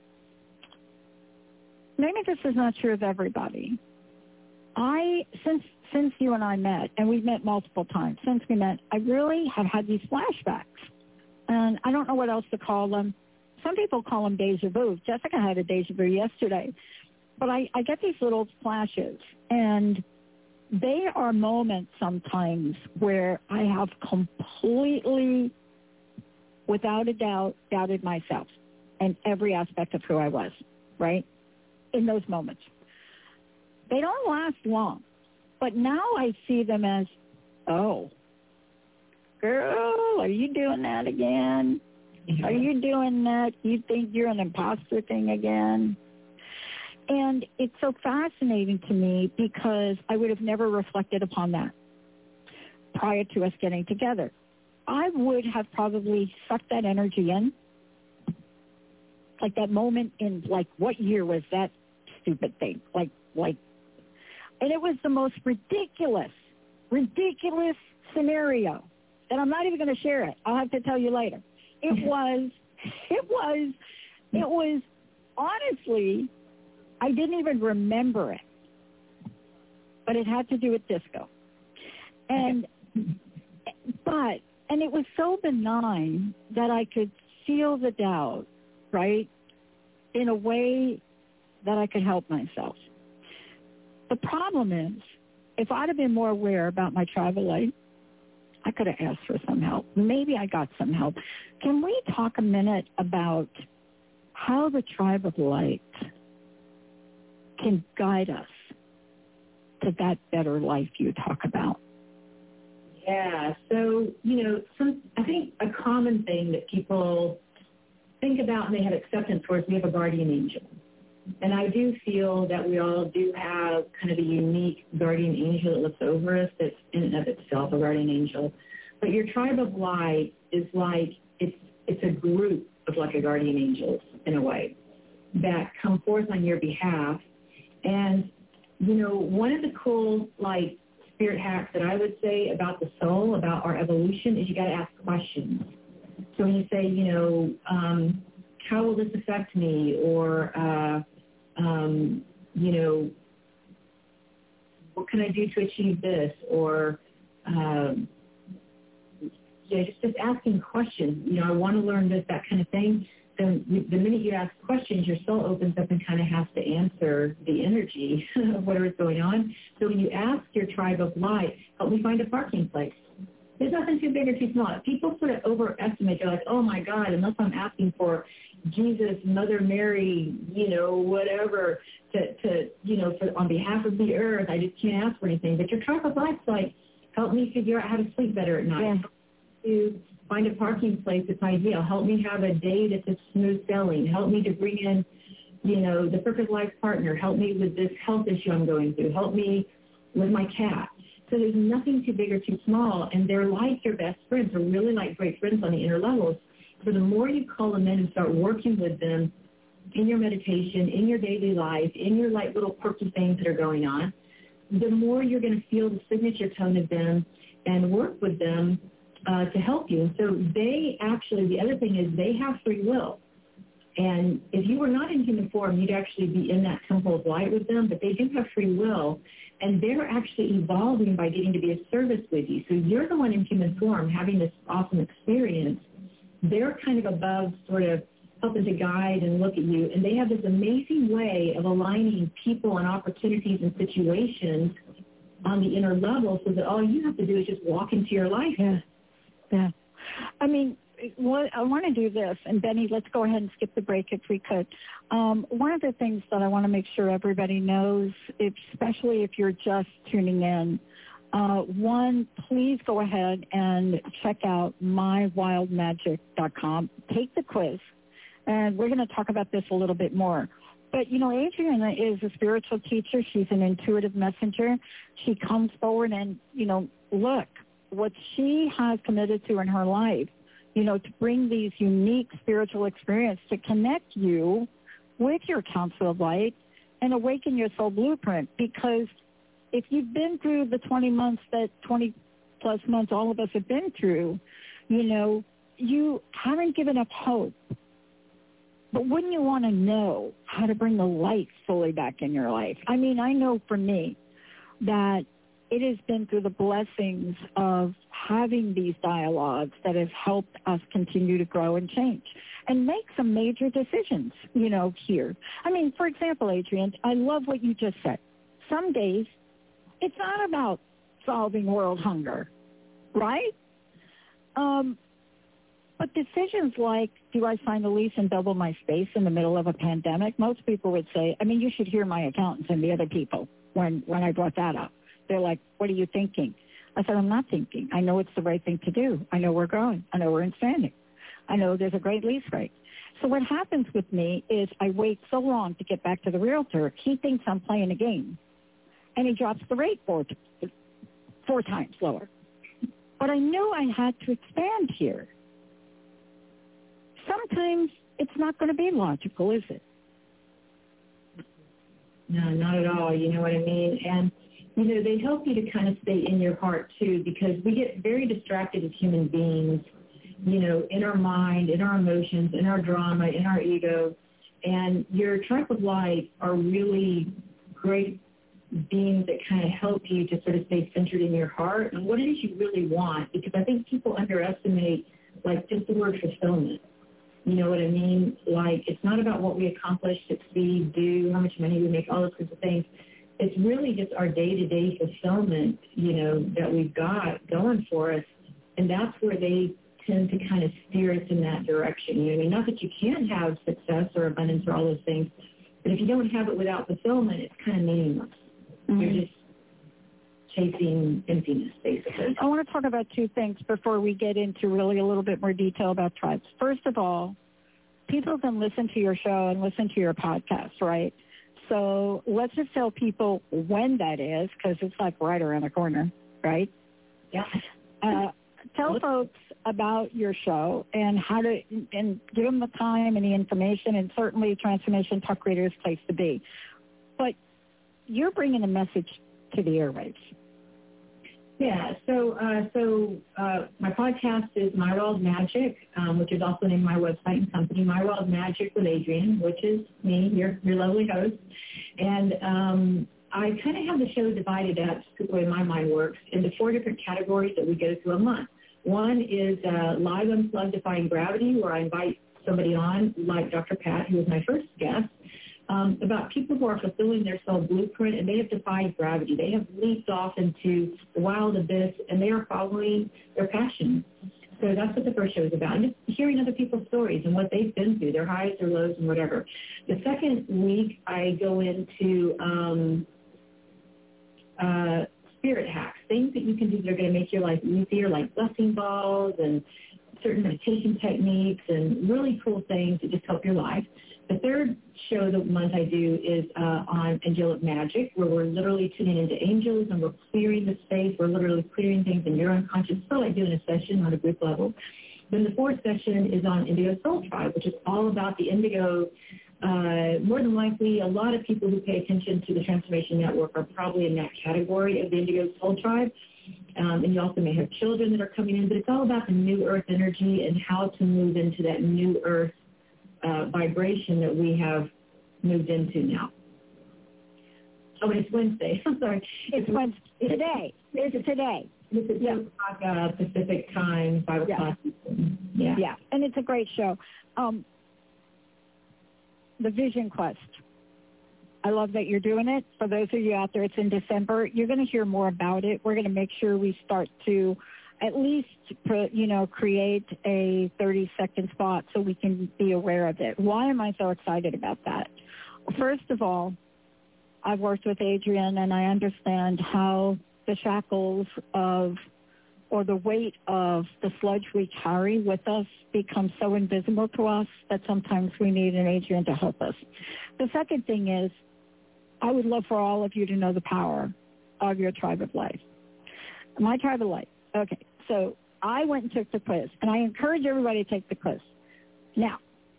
maybe this is not true of everybody. I, since since you and I met, and we've met multiple times, since we met, I really have had these flashbacks. And I don't know what else to call them. Some people call them deja vu. Jessica had a deja vu yesterday. But I, I get these little flashes, and they are moments sometimes where I have completely, without a doubt, doubted myself. and every aspect of who I was, right, in those moments. They don't last long, but now I see them as, oh, girl, are you doing that again? Are you doing that? You think you're an imposter thing again? And it's so fascinating to me because I would have never reflected upon that prior to us getting together. I would have probably sucked that energy in. Like that moment in, like, what year was that stupid thing? Like, like, and it was the most ridiculous, ridiculous scenario that I'm not even going to share it. I'll have to tell you later. It was, it was, it was, honestly, I didn't even remember it, but it had to do with disco. And, but, and it was so benign that I could feel the doubt, right, in a way that I could help myself. The problem is, if I'd have been more aware about my tribal life, I could have asked for some help. Maybe I got some help. Can we talk a minute about how the tribe of light can guide us to that better life you talk about? Yeah, so, you know, some, I think a common thing that people think about and they have acceptance for is we have a guardian angel. And I do feel that we all do have kind of a unique guardian angel that looks over us that's in and of itself a guardian angel. But your tribe of light is like, it's it's a group of like a guardian angels in a way that come forth on your behalf. And, you know, one of the cool, like, spirit hacks that I would say about the soul, about our evolution, is you got to ask questions. So when you say, you know, um, how will this affect me? Or, uh, um, you know, what can I do to achieve this? Or, um, yeah, just, just asking questions. You know, I want to learn this, that kind of thing. Then the minute you ask questions, your soul opens up and kind of has to answer the energy of whatever's going on. So when you ask your tribe of light, help me find a parking place. There's nothing too big or too small. People sort of overestimate. They're like, oh, my God, unless I'm asking for Jesus, Mother Mary, you know, whatever, to, to you know, for, on behalf of the earth, I just can't ask for anything. But your tribe of light's like, help me figure out how to sleep better at night. Yeah. To find a parking place that's ideal. Help me have a day that's a smooth sailing. Help me to bring in, you know, the perfect life partner. Help me with this health issue I'm going through. Help me with my cat. So there's nothing too big or too small, and they're like your best friends. They're really like great friends on the inner levels. So the more you call them in and start working with them in your meditation, in your daily life, in your like little quirky things that are going on, the more you're going to feel the signature tone of them and work with them uh, to help you. So they actually, the other thing is they have free will. And if you were not in human form, you'd actually be in that temple of light with them, but they do have free will. And they're actually evolving by getting to be of service with you. So you're the one in human form having this awesome experience. They're kind of above sort of helping to guide and look at you. And they have this amazing way of aligning people and opportunities and situations on the inner level so that all you have to do is just walk into your life. Yeah. Yeah. I mean, what, I want to do this, and Benny, let's go ahead and skip the break if we could. Um, one of the things that I want to make sure everybody knows, especially if you're just tuning in, uh, one, please go ahead and check out my wild magic dot com. Take the quiz, and we're going to talk about this a little bit more. But, you know, Adriana is a spiritual teacher. She's an intuitive messenger. She comes forward and, you know, look, what she has committed to in her life, you know, to bring these unique spiritual experience to connect you with your Council of Light and awaken your soul blueprint. Because if you've been through the twenty months that twenty plus months all of us have been through, you know, you haven't given up hope. But wouldn't you want to know how to bring the light fully back in your life? I mean, I know for me that it has been through the blessings of having these dialogues that have helped us continue to grow and change and make some major decisions, you know, here. I mean, for example, Adrian, I love what you just said. Some days it's not about solving world hunger, right? Um, But decisions like, do I sign the lease and double my space in the middle of a pandemic? Most people would say, I mean, you should hear my accountants and the other people when, when I brought that up. They're like, what are you thinking? I said, I'm not thinking. I know it's the right thing to do. I know we're growing. I know we're expanding. I know there's a great lease rate. So what happens with me is I wait so long to get back to the realtor. He thinks I'm playing a game, and he drops the rate four, four times lower. But I knew I had to expand here. Sometimes it's not going to be logical, is it? No, not at all. You know what I mean? And, you know, they help you to kind of stay in your heart, too, because we get very distracted as human beings, you know, in our mind, in our emotions, in our drama, in our ego. And your tribe of life are really great beings that kind of help you to sort of stay centered in your heart and what it is you really want, because I think people underestimate, like, just the word fulfillment. You know what I mean? Like, it's not about what we accomplish, succeed, do, how much money we make, all those kinds of things. It's really just our day-to-day fulfillment, you know, that we've got going for us. And that's where they tend to kind of steer us in that direction. You know what I mean? Not that you can't have success or abundance or all those things, but if you don't have it without fulfillment, it's kind of meaningless. Mm-hmm. You're just chasing emptiness, basically. I want to talk about two things before we get into really a little bit more detail about tribes. First of all, people can listen to your show and listen to your podcast, right? So let's just tell people when that is, because it's like right around the corner, right? Yeah. Uh, tell folks about your show and how to, and give them the time and the information, and certainly Transformation Talk Radio is a place to be. But you're bringing a message to the airwaves. Yeah, so uh, so uh, my podcast is My Wild Magic, um, which is also named my website and company, My Wild Magic with Adrienne, which is me, your your lovely host. And um, I kind of have the show divided up, the way my mind works, into four different categories that we go through a month. One is uh, Live Unplugged Defying Gravity, where I invite somebody on, like Doctor Pat, who was my first guest, Um, about people who are fulfilling their soul blueprint, and they have defied gravity. They have leaped off into the wild abyss, and they are following their passion. So that's what the first show is about, and just hearing other people's stories and what they've been through, their highs, their lows, and whatever. The second week, I go into um, uh, spirit hacks, things that you can do that are going to make your life easier, like blessing balls and certain meditation techniques and really cool things that just help your life. The third show the month I do is uh, on Angelic Magic, where we're literally tuning into angels and we're clearing the space. We're literally clearing things in your unconscious, so like doing a session on a group level. Then the fourth session is on Indigo Soul Tribe, which is all about the Indigo. Uh, more than likely, a lot of people who pay attention to the Transformation Network are probably in that category of the Indigo Soul Tribe. Um, and you also may have children that are coming in, but it's all about the new earth energy and how to move into that new earth Uh, vibration that we have moved into now. Oh, it's Wednesday. I'm sorry. It's Wednesday. It's today. It's today. It's at yeah. two o'clock uh, Pacific time, five o'clock. Yeah. Yeah, and it's a great show. Um, the Vision Quest. I love that you're doing it. For those of you out there, it's in December. You're going to hear more about it. We're going to make sure we start to at least, you know, create a thirty-second spot so we can be aware of it. Why am I so excited about that? First of all, I've worked with Adrienne, and I understand how the shackles of or the weight of the sludge we carry with us becomes so invisible to us that sometimes we need an Adrienne to help us. The second thing is, I would love for all of you to know the power of your tribe of life. My tribe of life. Okay, so I went and took the quiz, and I encourage everybody to take the quiz. Now,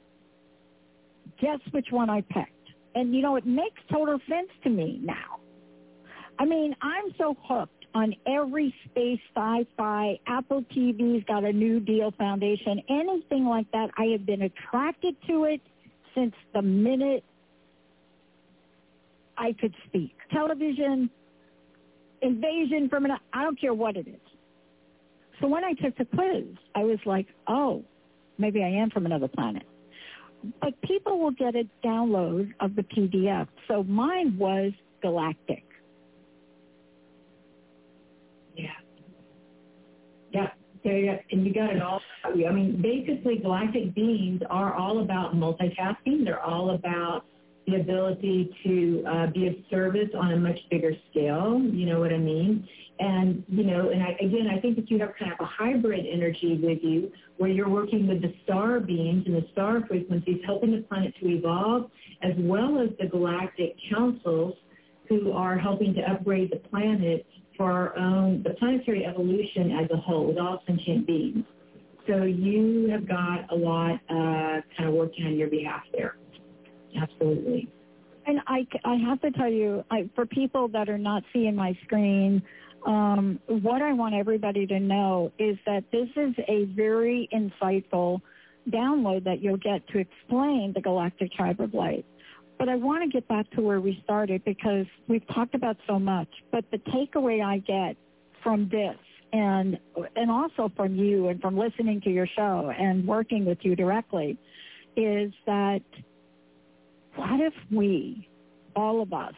guess which one I picked? And, you know, it makes total sense to me now. I mean, I'm so hooked on every space sci-fi. Apple T V's got a New Deal Foundation. Anything like that, I have been attracted to it since the minute I could speak. Television, invasion from an, I don't care what it is. So when I took the quiz, I was like, oh, maybe I am from another planet. But people will get a download of the P D F. So mine was galactic. Yeah. Yeah. Okay, and you got it all. I mean, basically, galactic beings are all about multitasking. They're all about the ability to uh, be of service on a much bigger scale. You know what I mean? And, you know, and I, again, I think that you have kind of a hybrid energy with you where you're working with the star beings and the star frequencies, helping the planet to evolve, as well as the galactic councils who are helping to upgrade the planet for our own, the planetary evolution as a whole, with all sentient beings. So you have got a lot uh, kind of working on your behalf there. Absolutely. And I, I have to tell you, I, for people that are not seeing my screen, um, what I want everybody to know is that this is a very insightful download that you'll get to explain the Galactic Tribe of Light. But I want to get back to where we started because we've talked about so much. But the takeaway I get from this and and also from you and from listening to your show and working with you directly is that what if we, all of us,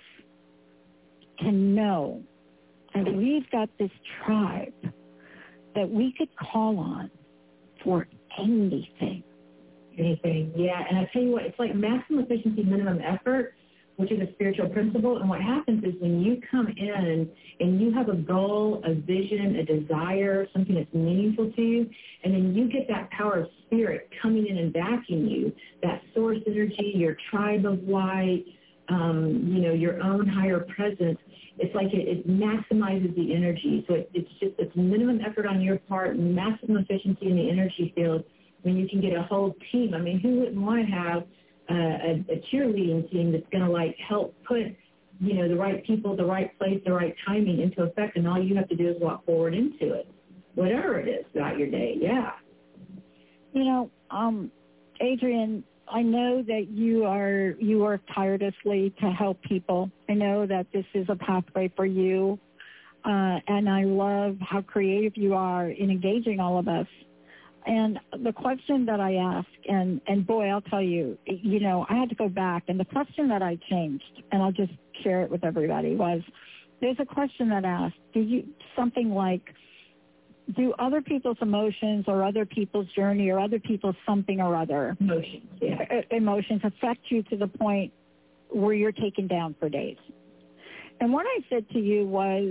can know that we've got this tribe that we could call on for anything? Anything, yeah. And I tell you what, it's like maximum efficiency, minimum effort, which is a spiritual principle. And what happens is when you come in and you have a goal, a vision, a desire, something that's meaningful to you, and then you get that power of spirit coming in and backing you, that source energy, your tribe of light, um, you know, your own higher presence, it's like it, it maximizes the energy. So it, it's just it's minimum effort on your part, maximum efficiency in the energy field. When you can get a whole team. I mean, who wouldn't want to have uh, a, a cheerleading team that's going to, like, help put, you know, the right people, the right place, the right timing into effect, and all you have to do is walk forward into it, whatever it is throughout your day, yeah. You know, um, Adrienne, I know that you are you work tirelessly to help people. I know that this is a pathway for you, uh, and I love how creative you are in engaging all of us. And the question that I asked, and, and boy, I'll tell you, you know, I had to go back, and the question that I changed, and I'll just share it with everybody, was there's a question that asked, do you, something like, do other people's emotions or other people's journey or other people's something or other emotions, yeah. emotions affect you to the point where you're taken down for days? And what I said to you was,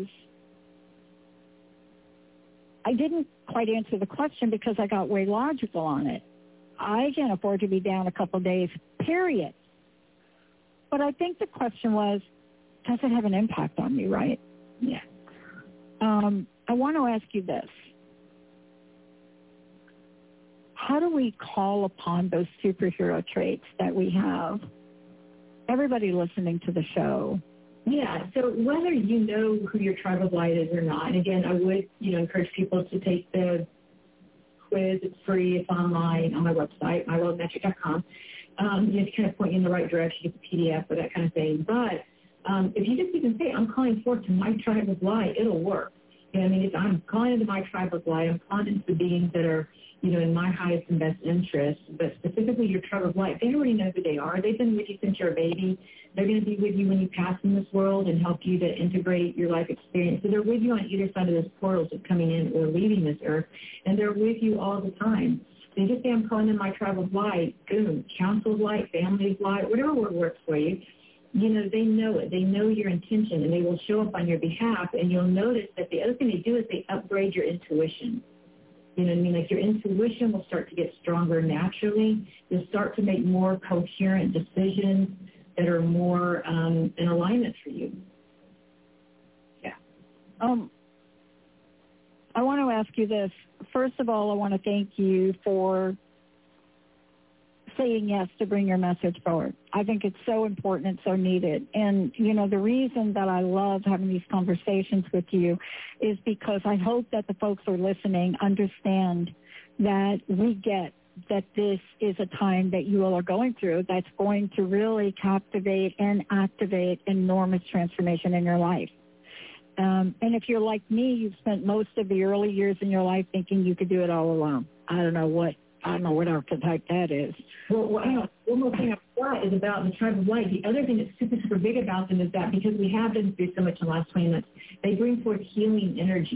I didn't quite answer the question because I got way logical on it. I can't afford to be down a couple of days, period. But I think the question was, does it have an impact on me, right? Yeah. Um, I want to ask you this. How do we call upon those superhero traits that we have? Everybody listening to the show, yeah, so whether you know who your tribe of light is or not, and again, I would, you know, encourage people to take the quiz. It's free. It's online on my website, my world metric dot com. Um, you know, to kind of point you in the right direction, get the P D F or that kind of thing. But um, if you just even say, I'm calling forth to my tribe of light, it'll work. You know, I mean, if I'm calling into my tribe of light, I'm calling into the beings that are, you know, in my highest and best interest, but specifically your tribe of light. They already know who they are. They've been with you since you're a baby. They're going to be with you when you pass in this world and help you to integrate your life experience. So they're with you on either side of this portal, just coming in or leaving this earth, and they're with you all the time. So you just say, I'm calling in my tribe of light, boom, council of light, family of light, whatever word works for you. You know, they know it. They know your intention, and they will show up on your behalf, and you'll notice that the other thing they do is they upgrade your intuition. You know what I mean? Like your intuition will start to get stronger naturally. You'll start to make more coherent decisions that are more um, in alignment for you. Yeah. Um, I want to ask you this. First of all, I want to thank you for saying yes to bring your message forward. I think it's so important and so needed. And, you know, the reason that I love having these conversations with you is because I hope that the folks who are listening understand that we get that this is a time that you all are going through that's going to really captivate and activate enormous transformation in your life. Um, and if you're like me, you've spent most of the early years in your life thinking you could do it all alone. I don't know what I don't know what archetype that is. Well, well hang on. One more thing I forgot is about the tribe of light. The other thing that's super, super big about them is that because we have been through so much in the last twenty minutes, they bring forth healing energy.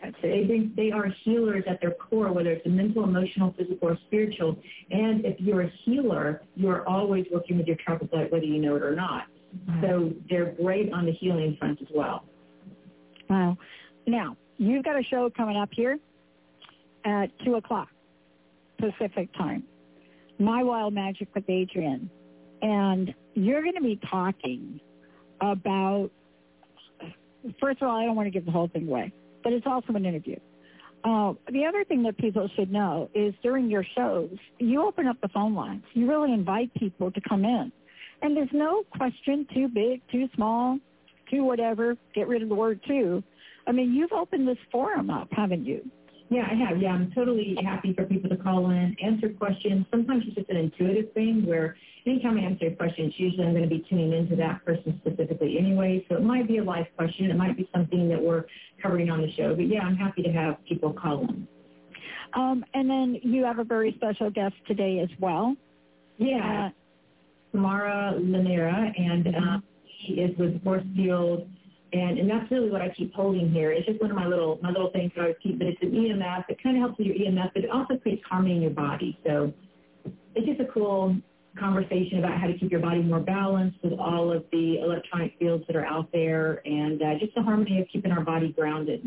That's it. They, they are healers at their core, whether it's a mental, emotional, physical, or spiritual. And if you're a healer, you're always working with your tripartite, whether you know it or not. Mm-hmm. So they're great on the healing front as well. Wow. Now, you've got a show coming up here at two o'clock Pacific time, My Wild Magic with Adrienne. And you're going to be talking about, first of all, I don't want to give the whole thing away, but it's also an interview. Uh, the other thing that people should know is during your shows, you open up the phone lines. You really invite people to come in. And there's no question too big, too small, too whatever, get rid of the word too. I mean, you've opened this forum up, haven't you? Yeah, I have. Yeah, I'm totally happy for people to call in, answer questions. Sometimes it's just an intuitive thing where anytime I answer a question, it's usually I'm going to be tuning into that person specifically anyway. So it might be a live question. It might be something that we're covering on the show. But, yeah, I'm happy to have people call in. Um, and then you have a very special guest today as well. Yeah, uh, Tamara Lanera, and uh, she is with Forcefield. And, and that's really what I keep holding here. It's just one of my little my little things that I always keep. But it's an E M F. It kind of helps with your E M F, but it also creates harmony in your body. So it's just a cool conversation about how to keep your body more balanced with all of the electronic fields that are out there, and uh, just the harmony of keeping our body grounded.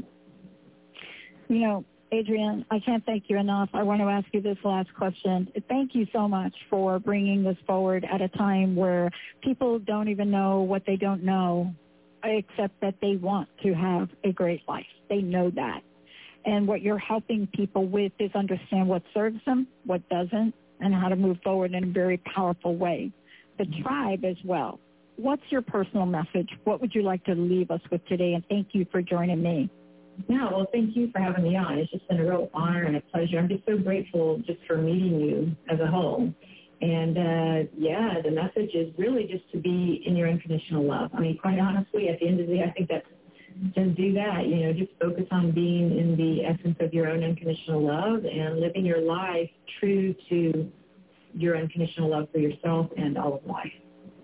You know, Adrienne, I can't thank you enough. I want to ask you this last question. Thank you so much for bringing this forward at a time where people don't even know what they don't know, except that they want to have a great life. They know that. And what you're helping people with is understand what serves them, what doesn't, and how to move forward in a very powerful way. The tribe as well. What's your personal message? What would you like to leave us with today? And thank you for joining me. No, well, thank you for having me on. It's just been a real honor and a pleasure. I'm just so grateful just for meeting you as a whole. And, uh, yeah, the message is really just to be in your unconditional love. I mean, quite honestly, at the end of the day, I think that's just do that. You know, just focus on being in the essence of your own unconditional love and living your life true to your unconditional love for yourself and all of life.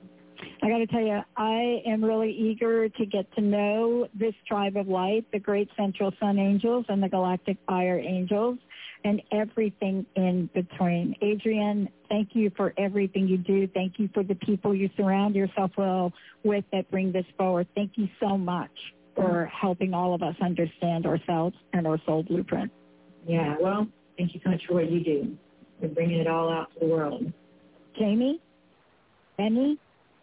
I got to tell you, I am really eager to get to know this tribe of light, the great Central Sun Angels and the Galactic Fire Angels, and everything in between. Adrienne, thank you for everything you do. Thank you for the people you surround yourself well with that bring this forward. Thank you so much for helping all of us understand ourselves and our soul blueprint. Yeah, well, thank you so much for what you do. You're bringing it all out to the world. Jamie, Benny,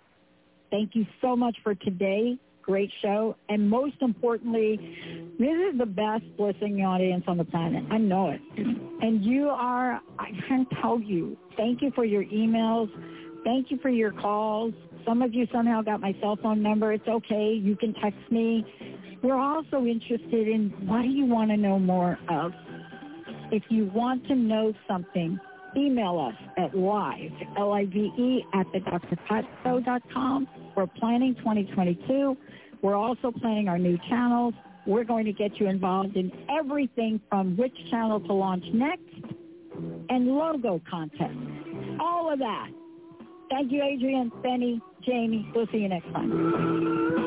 thank you so much for today. Great show. And most importantly, this is the best listening audience on the planet. I know it. And you are, I can't tell you, thank you for your emails. Thank you for your calls. Some of you somehow got my cell phone number. It's okay. You can text me. We're also interested in what do you want to know more of? If you want to know something, email us at live, L I V E, at the d r pat show dot com. We're planning twenty twenty-two. We're also planning our new channels. We're going to get you involved in everything from which channel to launch next and logo contest. All of that. Thank you, Adrienne, Benny, Jamie. We'll see you next time.